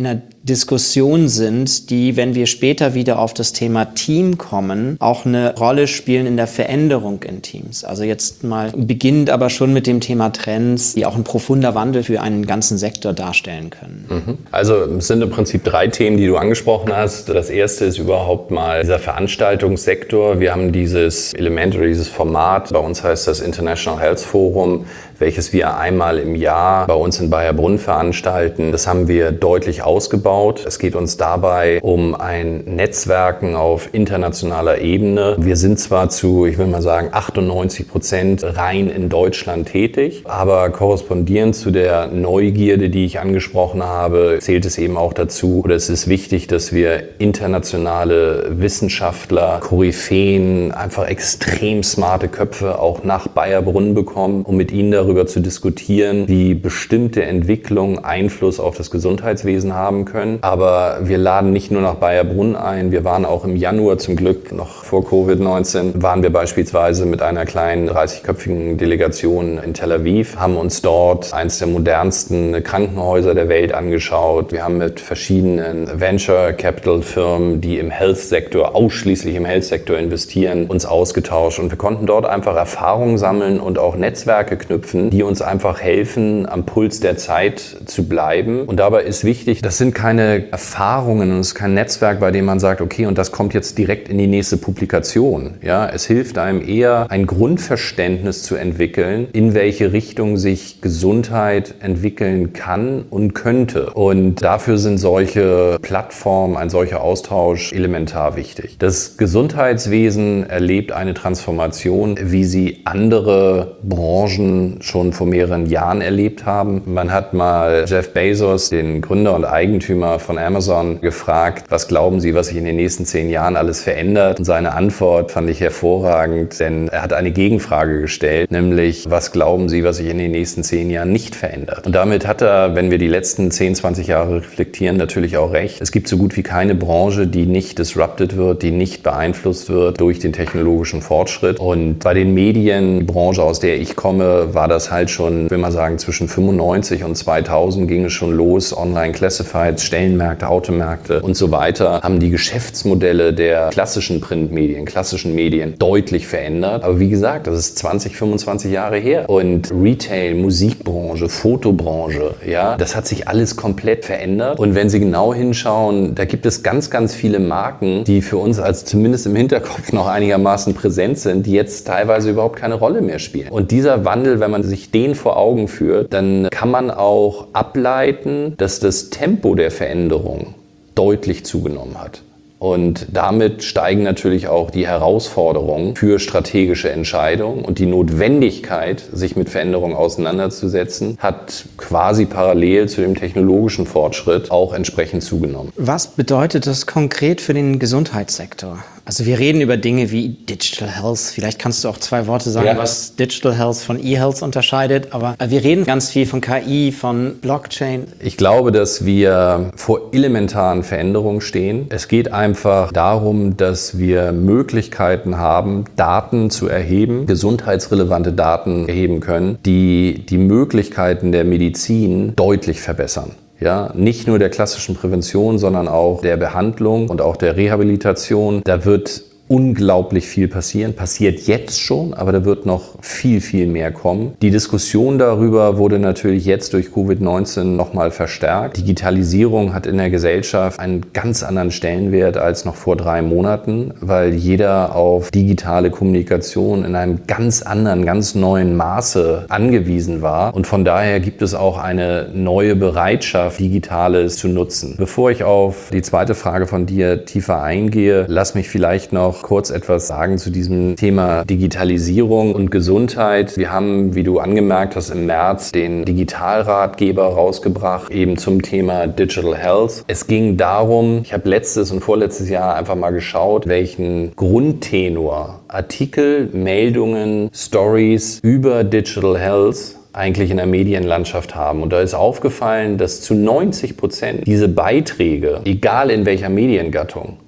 Diskussionen sind, die, wenn wir später wieder auf das Thema Team kommen, auch eine Rolle spielen in der Veränderung in Teams. Also jetzt mal beginnend aber schon mit dem Thema Trends, die auch ein profunder Wandel für einen ganzen Sektor darstellen können. Mhm. Also es sind im Prinzip drei Themen, die du angesprochen hast. Das erste ist überhaupt mal dieser Veranstaltungssektor. Wir haben dieses Element oder dieses Format, bei uns heißt das International Health Forum, welches wir einmal im Jahr bei uns in Baierbrunn veranstalten. Das haben wir deutlich ausgebaut. Es geht uns dabei um ein Netzwerken auf internationaler Ebene. Wir sind zwar zu, ich will mal sagen, achtundneunzig Prozent rein in Deutschland tätig, aber korrespondierend zu der Neugierde, die ich angesprochen habe, zählt es eben auch dazu, oder es ist wichtig, dass wir internationale Wissenschaftler, Koryphäen, einfach extrem smarte Köpfe auch nach Baierbrunn bekommen, um mit ihnen darüber darüber zu diskutieren, wie bestimmte Entwicklungen Einfluss auf das Gesundheitswesen haben können. Aber wir laden nicht nur nach Baierbrunn ein, wir waren auch im Januar zum Glück, noch vor Covid neunzehn, waren wir beispielsweise mit einer kleinen dreißigköpfigen Delegation in Tel Aviv, haben uns dort eines der modernsten Krankenhäuser der Welt angeschaut. Wir haben mit verschiedenen Venture Capital Firmen, die im Health-Sektor, ausschließlich im Health-Sektor investieren, uns ausgetauscht und wir konnten dort einfach Erfahrungen sammeln und auch Netzwerke knüpfen, die uns einfach helfen, am Puls der Zeit zu bleiben. Und dabei ist wichtig, das sind keine Erfahrungen und es ist kein Netzwerk, bei dem man sagt, okay, und das kommt jetzt direkt in die nächste Publikation. Ja, es hilft einem eher, ein Grundverständnis zu entwickeln, in welche Richtung sich Gesundheit entwickeln kann und könnte. Und dafür sind solche Plattformen, ein solcher Austausch elementar wichtig. Das Gesundheitswesen erlebt eine Transformation, wie sie andere Branchen schon vor mehreren Jahren erlebt haben. Man hat mal Jeff Bezos, den Gründer und Eigentümer von Amazon, gefragt, was glauben Sie, was sich in den nächsten zehn Jahren alles verändert? Und seine Antwort fand ich hervorragend, denn er hat eine Gegenfrage gestellt, nämlich, was glauben Sie, was sich in den nächsten zehn Jahren nicht verändert? Und damit hat er, wenn wir die letzten zehn, zwanzig Jahre reflektieren, natürlich auch recht. Es gibt so gut wie keine Branche, die nicht disrupted wird, die nicht beeinflusst wird durch den technologischen Fortschritt. Und bei den Medien, die Branche, aus der ich komme, war das halt schon, will man sagen, zwischen fünfundneunzig und zweitausend ging es schon los. Online-Classifieds, Stellenmärkte, Automärkte und so weiter haben die Geschäftsmodelle der klassischen Printmedien, klassischen Medien deutlich verändert. Aber wie gesagt, das ist zwanzig, fünfundzwanzig Jahre her. Und Retail, Musikbranche, Fotobranche, ja, das hat sich alles komplett verändert. Und wenn Sie genau hinschauen, da gibt es ganz, ganz viele Marken, die für uns als zumindest im Hinterkopf noch einigermaßen präsent sind, die jetzt teilweise überhaupt keine Rolle mehr spielen. Und dieser Wandel, wenn man sich den vor Augen führt, dann kann man auch ableiten, dass das Tempo der Veränderung deutlich zugenommen hat. Und damit steigen natürlich auch die Herausforderungen für strategische Entscheidungen und die Notwendigkeit, sich mit Veränderungen auseinanderzusetzen, hat quasi parallel zu dem technologischen Fortschritt auch entsprechend zugenommen. Was bedeutet das konkret für den Gesundheitssektor? Also wir reden über Dinge wie Digital Health. Vielleicht kannst du auch zwei Worte sagen, ja, was Digital Health von E-Health unterscheidet. Aber wir reden ganz viel von K I, von Blockchain. Ich glaube, dass wir vor elementaren Veränderungen stehen. Es geht einfach darum, dass wir Möglichkeiten haben, Daten zu erheben, gesundheitsrelevante Daten erheben können, die die Möglichkeiten der Medizin deutlich verbessern. Ja, nicht nur der klassischen Prävention, sondern auch der Behandlung und auch der Rehabilitation. Da wird unglaublich viel passieren, passiert jetzt schon, aber da wird noch viel, viel mehr kommen. Die Diskussion darüber wurde natürlich jetzt durch Covid neunzehn nochmal verstärkt. Digitalisierung hat in der Gesellschaft einen ganz anderen Stellenwert als noch vor drei Monaten, weil jeder auf digitale Kommunikation in einem ganz anderen, ganz neuen Maße angewiesen war. Und von daher gibt es auch eine neue Bereitschaft, Digitales zu nutzen. Bevor ich auf die zweite Frage von dir tiefer eingehe, lass mich vielleicht noch kurz etwas sagen zu diesem Thema Digitalisierung und Gesundheit. Wir haben, wie du angemerkt hast, im März den Digitalratgeber rausgebracht, eben zum Thema Digital Health. Es ging darum, ich habe letztes und vorletztes Jahr einfach mal geschaut, welchen Grundtenor Artikel, Meldungen, Stories über Digital Health eigentlich in der Medienlandschaft haben. Und da ist aufgefallen, dass zu neunzig Prozent diese Beiträge, egal in welcher Mediengattung,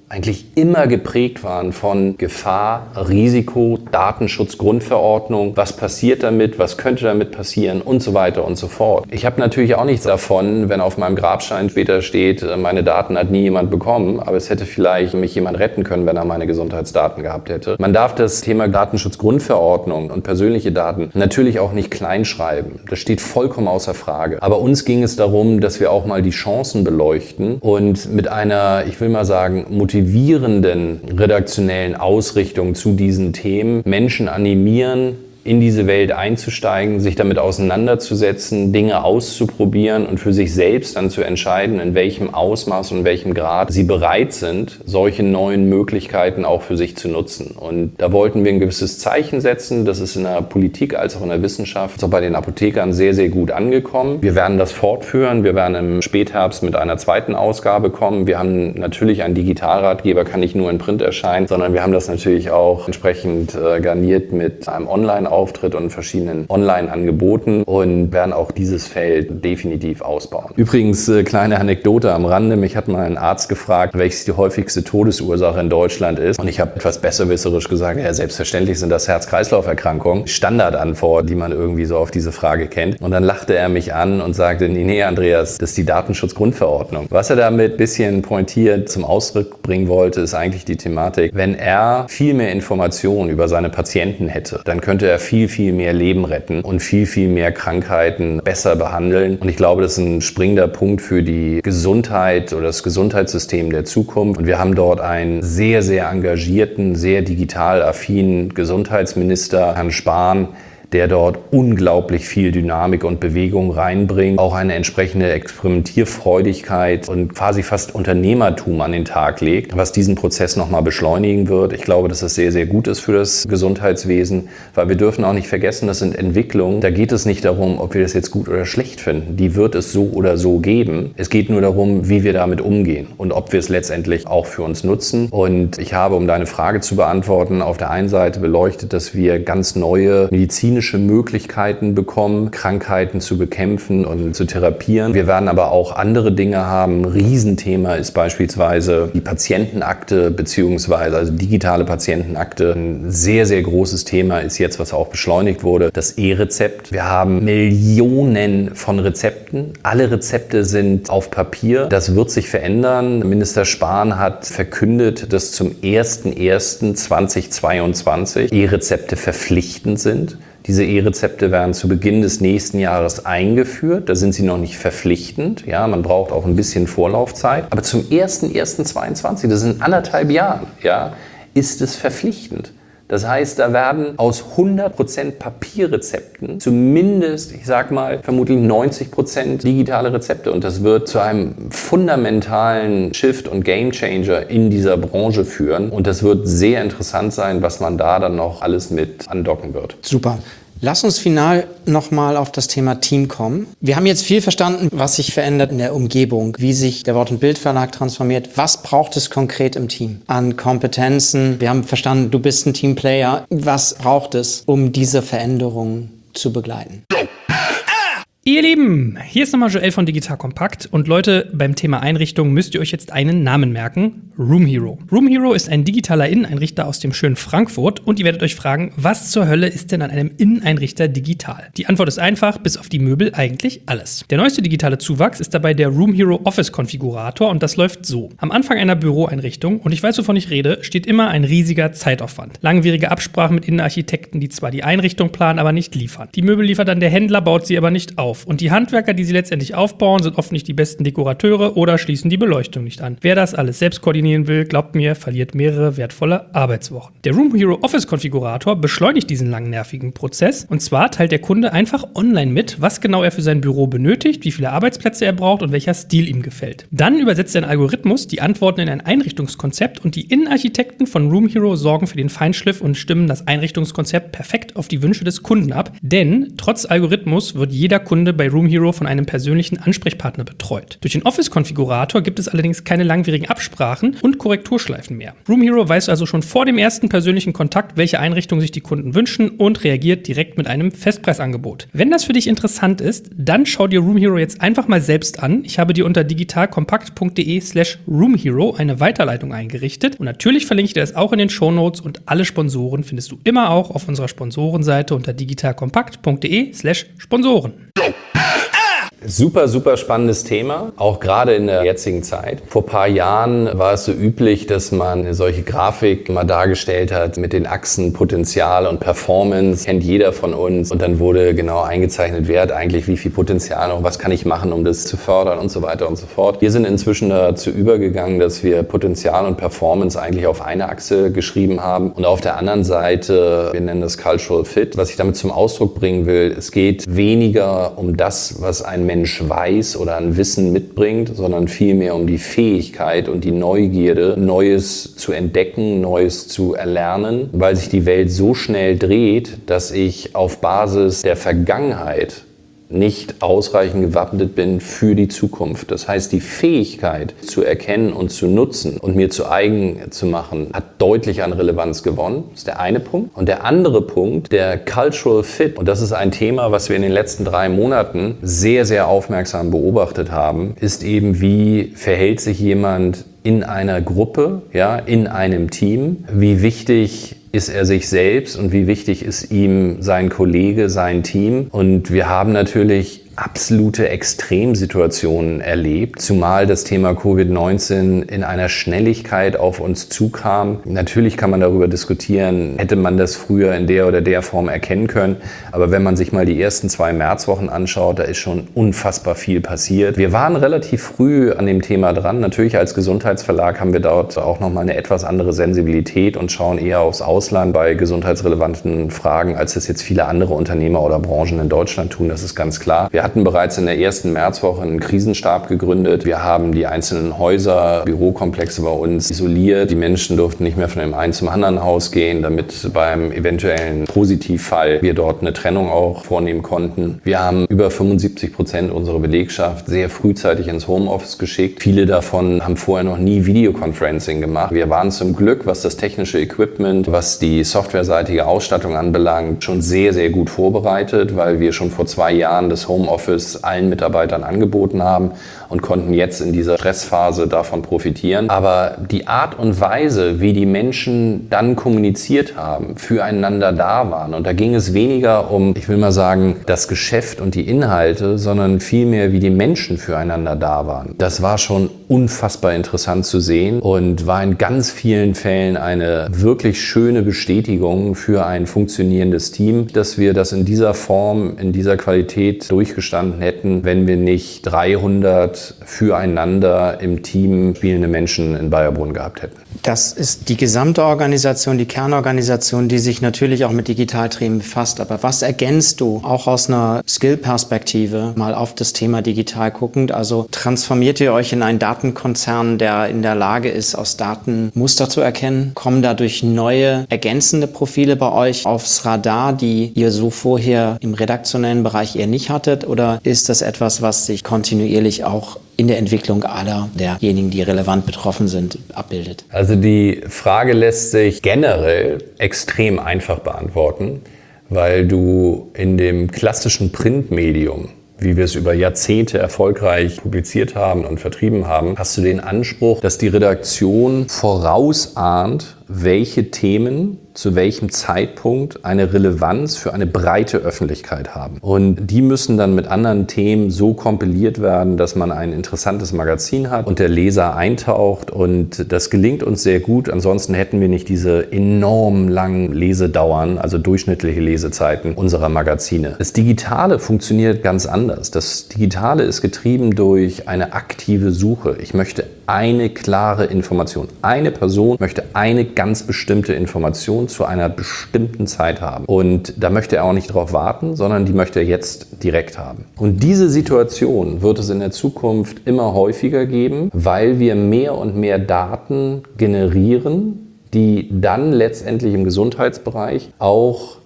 eigentlich immer geprägt waren von Gefahr, Risiko, Datenschutz, Grundverordnung, was passiert damit, was könnte damit passieren und so weiter und so fort. Ich habe natürlich auch nichts davon, wenn auf meinem Grabstein später steht, meine Daten hat nie jemand bekommen, aber es hätte vielleicht mich jemand retten können, wenn er meine Gesundheitsdaten gehabt hätte. Man darf das Thema Datenschutz, Grundverordnung und persönliche Daten natürlich auch nicht kleinschreiben. Das steht vollkommen außer Frage. Aber uns ging es darum, dass wir auch mal die Chancen beleuchten und mit einer, ich will mal sagen, motivierenden redaktionellen Ausrichtung zu diesen Themen Menschen animieren, in diese Welt einzusteigen, sich damit auseinanderzusetzen, Dinge auszuprobieren und für sich selbst dann zu entscheiden, in welchem Ausmaß und in welchem Grad sie bereit sind, solche neuen Möglichkeiten auch für sich zu nutzen. Und da wollten wir ein gewisses Zeichen setzen. Das ist in der Politik als auch in der Wissenschaft, auch bei den Apothekern sehr, sehr gut angekommen. Wir werden das fortführen. Wir werden im Spätherbst mit einer zweiten Ausgabe kommen. Wir haben natürlich einen Digitalratgeber, kann nicht nur in Print erscheinen, sondern wir haben das natürlich auch entsprechend äh, garniert mit einem Online- Auftritt und verschiedenen Online-Angeboten und werden auch dieses Feld definitiv ausbauen. Übrigens, äh, kleine Anekdote am Rande, mich hat mal ein Arzt gefragt, welches die häufigste Todesursache in Deutschland ist und ich habe etwas besserwisserisch gesagt, ja, selbstverständlich sind das Herz-Kreislauf-Erkrankungen. Standardantwort, die man irgendwie so auf diese Frage kennt. Und dann lachte er mich an und sagte, nee, nee, Andreas, das ist die Datenschutzgrundverordnung. Was er damit ein bisschen pointiert zum Ausdruck bringen wollte, ist eigentlich die Thematik, wenn er viel mehr Informationen über seine Patienten hätte, dann könnte er viel, viel mehr Leben retten und viel, viel mehr Krankheiten besser behandeln. Und ich glaube, das ist ein springender Punkt für die Gesundheit oder das Gesundheitssystem der Zukunft. Und wir haben dort einen sehr, sehr engagierten, sehr digital affinen Gesundheitsminister, Herrn Spahn, der dort unglaublich viel Dynamik und Bewegung reinbringt, auch eine entsprechende Experimentierfreudigkeit und quasi fast Unternehmertum an den Tag legt, was diesen Prozess nochmal beschleunigen wird. Ich glaube, dass das sehr, sehr gut ist für das Gesundheitswesen, weil wir dürfen auch nicht vergessen, das sind Entwicklungen. Da geht es nicht darum, ob wir das jetzt gut oder schlecht finden. Die wird es so oder so geben. Es geht nur darum, wie wir damit umgehen und ob wir es letztendlich auch für uns nutzen. Und ich habe, um deine Frage zu beantworten, auf der einen Seite beleuchtet, dass wir ganz neue medizinische Möglichkeiten bekommen, Krankheiten zu bekämpfen und zu therapieren. Wir werden aber auch andere Dinge haben. Ein Riesenthema ist beispielsweise die Patientenakte beziehungsweise also digitale Patientenakte. Ein sehr, sehr großes Thema ist jetzt, was auch beschleunigt wurde, das E-Rezept. Wir haben Millionen von Rezepten. Alle Rezepte sind auf Papier. Das wird sich verändern. Minister Spahn hat verkündet, dass zum ersten ersten zweitausendzweiundzwanzig E-Rezepte verpflichtend sind. Diese E-Rezepte werden zu Beginn des nächsten Jahres eingeführt. Da sind sie noch nicht verpflichtend. Ja, man braucht auch ein bisschen Vorlaufzeit. Aber zum ersten ersten zweiundzwanzig, das sind anderthalb Jahren, ja, ist es verpflichtend. Das heißt, da werden aus hundert Prozent Papierrezepten zumindest, ich sag mal, vermutlich neunzig Prozent digitale Rezepte. Und das wird zu einem fundamentalen Shift und Gamechanger in dieser Branche führen. Und das wird sehr interessant sein, was man da dann noch alles mit andocken wird. Super. Lass uns final nochmal auf das Thema Team kommen. Wir haben jetzt viel verstanden, was sich verändert in der Umgebung, wie sich der Wort- und Bildverlag transformiert. Was braucht es konkret im Team an Kompetenzen? Wir haben verstanden, du bist ein Teamplayer. Was braucht es, um diese Veränderungen zu begleiten? Ihr Lieben, hier ist nochmal Joel von Digital Compact und Leute, beim Thema Einrichtung müsst ihr euch jetzt einen Namen merken: Room Hero. Room Hero ist ein digitaler Inneneinrichter aus dem schönen Frankfurt und ihr werdet euch fragen, was zur Hölle ist denn an einem Inneneinrichter digital? Die Antwort ist einfach, bis auf die Möbel eigentlich alles. Der neueste digitale Zuwachs ist dabei der Room Hero Office Konfigurator und das läuft so. Am Anfang einer Büroeinrichtung, und ich weiß, wovon ich rede, steht immer ein riesiger Zeitaufwand. Langwierige Absprachen mit Innenarchitekten, die zwar die Einrichtung planen, aber nicht liefern. Die Möbel liefert dann der Händler, baut sie aber nicht auf. Und die Handwerker, die sie letztendlich aufbauen, sind oft nicht die besten Dekorateure oder schließen die Beleuchtung nicht an. Wer das alles selbst koordinieren will, glaubt mir, verliert mehrere wertvolle Arbeitswochen. Der Room Hero Office Konfigurator beschleunigt diesen langen, nervigen Prozess. Und zwar teilt der Kunde einfach online mit, was genau er für sein Büro benötigt, wie viele Arbeitsplätze er braucht und welcher Stil ihm gefällt. Dann übersetzt ein Algorithmus die Antworten in ein Einrichtungskonzept und die Innenarchitekten von Room Hero sorgen für den Feinschliff und stimmen das Einrichtungskonzept perfekt auf die Wünsche des Kunden ab. Denn trotz Algorithmus wird jeder Kunde Kunde bei Room Hero von einem persönlichen Ansprechpartner betreut. Durch den Office-Konfigurator gibt es allerdings keine langwierigen Absprachen und Korrekturschleifen mehr. Room Hero weiß also schon vor dem ersten persönlichen Kontakt, welche Einrichtung sich die Kunden wünschen und reagiert direkt mit einem Festpreisangebot. Wenn das für dich interessant ist, dann schau dir Room Hero jetzt einfach mal selbst an. Ich habe dir unter digitalkompakt.de slash roomhero eine Weiterleitung eingerichtet und natürlich verlinke ich dir das auch in den Shownotes und alle Sponsoren findest du immer auch auf unserer Sponsorenseite unter digitalkompakt.de slash Sponsoren. Super, super spannendes Thema, auch gerade in der jetzigen Zeit. Vor ein paar Jahren war es so üblich, dass man eine solche Grafik mal dargestellt hat mit den Achsen Potenzial und Performance. Kennt jeder von uns. Und dann wurde genau eingezeichnet, wer hat eigentlich wie viel Potenzial und was kann ich machen, um das zu fördern und so weiter und so fort. Wir sind inzwischen dazu übergegangen, dass wir Potenzial und Performance eigentlich auf eine Achse geschrieben haben. Und auf der anderen Seite, wir nennen das Cultural Fit. Was ich damit zum Ausdruck bringen will, es geht weniger um das, was ein Mensch weiß oder an Wissen mitbringt, sondern vielmehr um die Fähigkeit und die Neugierde, Neues zu entdecken, Neues zu erlernen, weil sich die Welt so schnell dreht, dass ich auf Basis der Vergangenheit nicht ausreichend gewappnet bin für die Zukunft. Das heißt, die Fähigkeit zu erkennen und zu nutzen und mir zu eigen zu machen, hat deutlich an Relevanz gewonnen. Das ist der eine Punkt. Und der andere Punkt, der Cultural Fit. Und das ist ein Thema, was wir in den letzten drei Monaten sehr, sehr aufmerksam beobachtet haben, ist eben, wie verhält sich jemand in einer Gruppe, ja, in einem Team? Wie wichtig ist er sich selbst und wie wichtig ist ihm sein Kollege, sein Team? Und wir haben natürlich absolute Extremsituationen erlebt, zumal das Thema Covid neunzehn in einer Schnelligkeit auf uns zukam. Natürlich kann man darüber diskutieren, hätte man das früher in der oder der Form erkennen können, aber wenn man sich mal die ersten zwei Märzwochen anschaut, da ist schon unfassbar viel passiert. Wir waren relativ früh an dem Thema dran. Natürlich als Gesundheitsverlag haben wir dort auch nochmal eine etwas andere Sensibilität und schauen eher aufs Ausland bei gesundheitsrelevanten Fragen, als das jetzt viele andere Unternehmer oder Branchen in Deutschland tun, das ist ganz klar. Wir hatten bereits in der ersten Märzwoche einen Krisenstab gegründet. Wir haben die einzelnen Häuser, Bürokomplexe bei uns isoliert. Die Menschen durften nicht mehr von dem einen zum anderen Haus gehen, damit beim eventuellen Positivfall wir dort eine Trennung auch vornehmen konnten. Wir haben über fünfundsiebzig Prozent unserer Belegschaft sehr frühzeitig ins Homeoffice geschickt. Viele davon haben vorher noch nie Videoconferencing gemacht. Wir waren zum Glück, was das technische Equipment, was die softwareseitige Ausstattung anbelangt, schon sehr, sehr gut vorbereitet, weil wir schon vor zwei Jahren das Homeoffice allen Mitarbeitern angeboten haben und konnten jetzt in dieser Stressphase davon profitieren. Aber die Art und Weise, wie die Menschen dann kommuniziert haben, füreinander da waren, und da ging es weniger um, ich will mal sagen, das Geschäft und die Inhalte, sondern vielmehr, wie die Menschen füreinander da waren. Das war schon unfassbar interessant zu sehen und war in ganz vielen Fällen eine wirklich schöne Bestätigung für ein funktionierendes Team, dass wir das in dieser Form, in dieser Qualität durchgestanden hätten, wenn wir nicht dreihundert füreinander im Team spielende Menschen in Bayerbrunn gehabt hätten. Das ist die gesamte Organisation, die Kernorganisation, die sich natürlich auch mit Digitalthemen befasst. Aber was ergänzt du auch aus einer Skill-Perspektive mal auf das Thema digital guckend? Also transformiert ihr euch in einen Datenkonzern, der in der Lage ist, aus Daten Muster zu erkennen? Kommen dadurch neue ergänzende Profile bei euch aufs Radar, die ihr so vorher im redaktionellen Bereich eher nicht hattet? Oder ist das etwas, was sich kontinuierlich auch in der Entwicklung aller derjenigen, die relevant betroffen sind, abbildet? Also die Frage lässt sich generell extrem einfach beantworten, weil du in dem klassischen Printmedium, wie wir es über Jahrzehnte erfolgreich publiziert haben und vertrieben haben, hast du den Anspruch, dass die Redaktion vorausahnt, welche Themen zu welchem Zeitpunkt eine Relevanz für eine breite Öffentlichkeit haben. Und die müssen dann mit anderen Themen so kompiliert werden, dass man ein interessantes Magazin hat und der Leser eintaucht. Und das gelingt uns sehr gut. Ansonsten hätten wir nicht diese enorm langen Lesedauern, also durchschnittliche Lesezeiten unserer Magazine. Das Digitale funktioniert ganz anders. Das Digitale ist getrieben durch eine aktive Suche. Ich möchte eine klare Information. Eine Person möchte eine ganz bestimmte Information zu einer bestimmten Zeit haben. Und da möchte er auch nicht drauf warten, sondern die möchte er jetzt direkt haben. Und diese Situation wird es in der Zukunft immer häufiger geben, weil wir mehr und mehr Daten generieren, die dann letztendlich im Gesundheitsbereich auch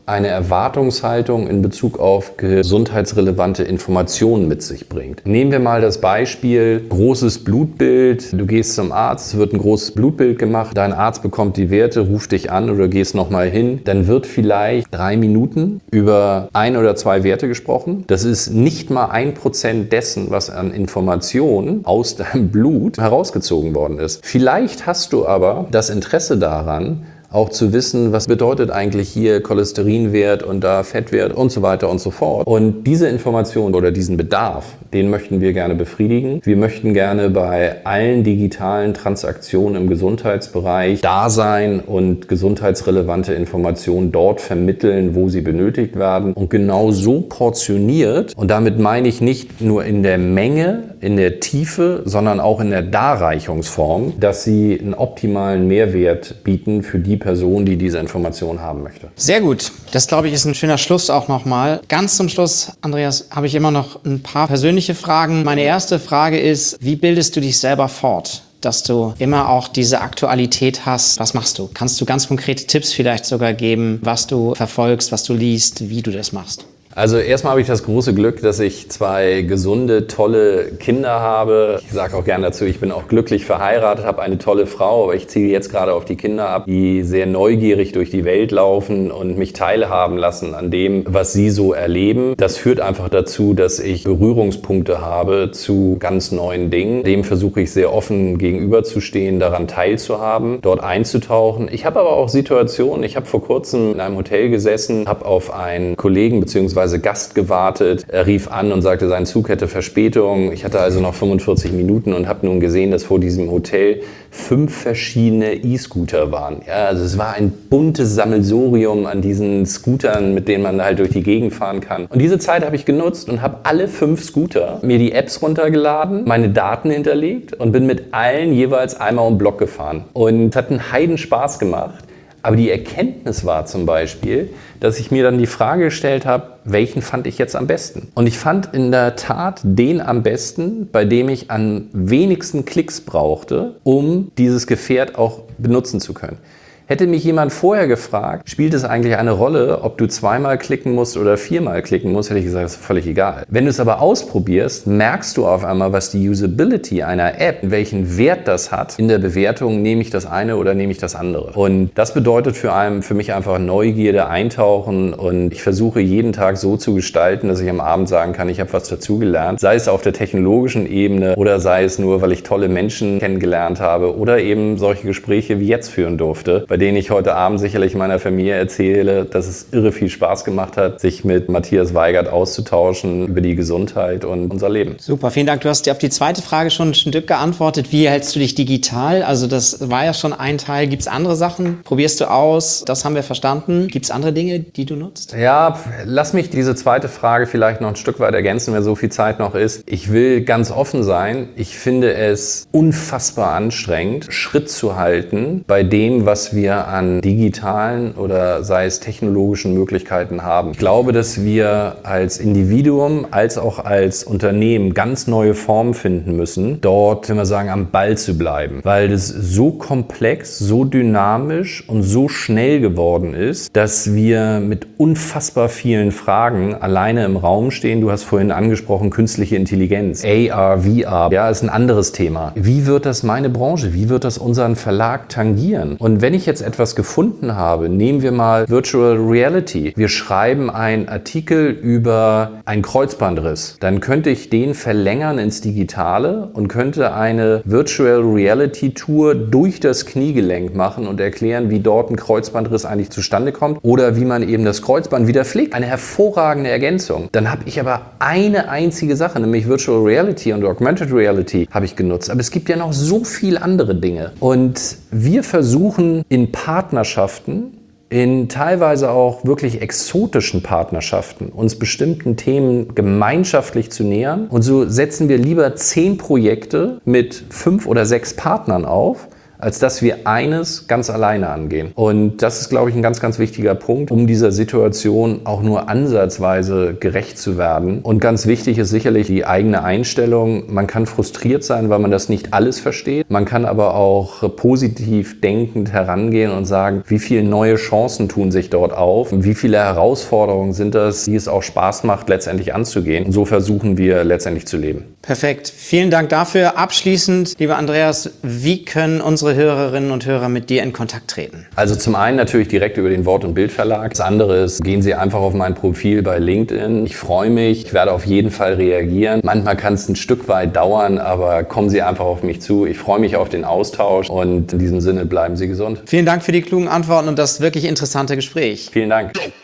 eine Erwartungshaltung in Bezug auf gesundheitsrelevante Informationen mit sich bringt. Nehmen wir mal das Beispiel, großes Blutbild, du gehst zum Arzt, es wird ein großes Blutbild gemacht, dein Arzt bekommt die Werte, ruft dich an oder gehst nochmal hin, dann wird vielleicht drei Minuten über ein oder zwei Werte gesprochen. Das ist nicht mal ein Prozent dessen, was an Informationen aus deinem Blut herausgezogen worden ist. Vielleicht hast du aber das Interesse daran, auch zu wissen, was bedeutet eigentlich hier Cholesterinwert und da Fettwert und so weiter und so fort. Und diese Information oder diesen Bedarf, den möchten wir gerne befriedigen. Wir möchten gerne bei allen digitalen Transaktionen im Gesundheitsbereich da sein und gesundheitsrelevante Informationen dort vermitteln, wo sie benötigt werden und genau so portioniert. Und damit meine ich nicht nur in der Menge, in der Tiefe, sondern auch in der Darreichungsform, dass sie einen optimalen Mehrwert bieten für die Person, die diese Information haben möchte. Sehr gut. Das, glaube ich, ist ein schöner Schluss auch nochmal. Ganz zum Schluss, Andreas, habe ich immer noch ein paar persönliche Fragen. Meine erste Frage ist, wie bildest du dich selber fort, dass du immer auch diese Aktualität hast? Was machst du? Kannst du ganz konkrete Tipps vielleicht sogar geben, was du verfolgst, was du liest, wie du das machst? Also erstmal habe ich das große Glück, dass ich zwei gesunde, tolle Kinder habe. Ich sage auch gerne dazu, ich bin auch glücklich verheiratet, habe eine tolle Frau, aber ich ziele jetzt gerade auf die Kinder ab, die sehr neugierig durch die Welt laufen und mich teilhaben lassen an dem, was sie so erleben. Das führt einfach dazu, dass ich Berührungspunkte habe zu ganz neuen Dingen. Dem versuche ich sehr offen gegenüberzustehen, daran teilzuhaben, dort einzutauchen. Ich habe aber auch Situationen, ich habe vor kurzem in einem Hotel gesessen, habe auf einen Kollegen bzw. Gast gewartet. Er rief an und sagte, sein Zug hätte Verspätung. Ich hatte also noch fünfundvierzig Minuten und habe nun gesehen, dass vor diesem Hotel fünf verschiedene E-Scooter waren. Ja, also es war ein buntes Sammelsurium an diesen Scootern, mit denen man halt durch die Gegend fahren kann. Und diese Zeit habe ich genutzt und habe alle fünf Scooter mir die Apps runtergeladen, meine Daten hinterlegt und bin mit allen jeweils einmal um den Block gefahren. Und es hat einen Heidenspaß gemacht. Aber die Erkenntnis war zum Beispiel, dass ich mir dann die Frage gestellt habe, welchen fand ich jetzt am besten? Und ich fand in der Tat den am besten, bei dem ich am wenigsten Klicks brauchte, um dieses Gefährt auch benutzen zu können. Hätte mich jemand vorher gefragt, spielt es eigentlich eine Rolle, ob du zweimal klicken musst oder viermal klicken musst, hätte ich gesagt, das ist völlig egal. Wenn du es aber ausprobierst, merkst du auf einmal, was die Usability einer App, welchen Wert das hat in der Bewertung, nehme ich das eine oder nehme ich das andere. Und das bedeutet für, einen, für mich einfach Neugierde, Eintauchen und ich versuche jeden Tag so zu gestalten, dass ich am Abend sagen kann, ich habe was dazugelernt, sei es auf der technologischen Ebene oder sei es nur, weil ich tolle Menschen kennengelernt habe oder eben solche Gespräche wie jetzt führen durfte, bei denen ich heute Abend sicherlich meiner Familie erzähle, dass es irre viel Spaß gemacht hat, sich mit Matthias Weigert auszutauschen über die Gesundheit und unser Leben. Super, vielen Dank. Du hast dir auf die zweite Frage schon ein Stück geantwortet. Wie hältst du dich digital? Also das war ja schon ein Teil. Gibt es andere Sachen? Probierst du aus? Das haben wir verstanden. Gibt es andere Dinge, die du nutzt? Ja, lass mich diese zweite Frage vielleicht noch ein Stück weit ergänzen, wenn so viel Zeit noch ist. Ich will ganz offen sein. Ich finde es unfassbar anstrengend, Schritt zu halten bei dem, was wir an digitalen oder sei es technologischen Möglichkeiten haben. Ich glaube, dass wir als Individuum als auch als Unternehmen ganz neue Formen finden müssen, dort, wenn wir sagen, am Ball zu bleiben, weil das so komplex, so dynamisch und so schnell geworden ist, dass wir mit unfassbar vielen Fragen alleine im Raum stehen. Du hast vorhin angesprochen, künstliche Intelligenz, A R, V R, ja, ist ein anderes Thema. Wie wird das meine Branche, wie wird das unseren Verlag tangieren? Und wenn ich jetzt etwas gefunden habe, nehmen wir mal Virtual Reality. Wir schreiben einen Artikel über einen Kreuzbandriss. Dann könnte ich den verlängern ins Digitale und könnte eine Virtual Reality Tour durch das Kniegelenk machen und erklären, wie dort ein Kreuzbandriss eigentlich zustande kommt oder wie man eben das Kreuzband wieder pflegt. Eine hervorragende Ergänzung. Dann habe ich aber eine einzige Sache, nämlich Virtual Reality und Augmented Reality habe ich genutzt. Aber es gibt ja noch so viele andere Dinge. Und wir versuchen in Partnerschaften, in teilweise auch wirklich exotischen Partnerschaften, uns bestimmten Themen gemeinschaftlich zu nähern. Und so setzen wir lieber zehn Projekte mit fünf oder sechs Partnern auf, als dass wir eines ganz alleine angehen. Und das ist, glaube ich, ein ganz, ganz wichtiger Punkt, um dieser Situation auch nur ansatzweise gerecht zu werden. Und ganz wichtig ist sicherlich die eigene Einstellung. Man kann frustriert sein, weil man das nicht alles versteht. Man kann aber auch positiv denkend herangehen und sagen, wie viele neue Chancen tun sich dort auf, wie viele Herausforderungen sind das, die es auch Spaß macht, letztendlich anzugehen. Und so versuchen wir letztendlich zu leben. Perfekt. Vielen Dank dafür. Abschließend, lieber Andreas, wie können unsere Hörerinnen und Hörer mit dir in Kontakt treten? Also zum einen natürlich direkt über den Wort- und Bildverlag. Das andere ist, gehen Sie einfach auf mein Profil bei LinkedIn. Ich freue mich, ich werde auf jeden Fall reagieren. Manchmal kann es ein Stück weit dauern, aber kommen Sie einfach auf mich zu. Ich freue mich auf den Austausch und in diesem Sinne bleiben Sie gesund. Vielen Dank für die klugen Antworten und das wirklich interessante Gespräch. Vielen Dank.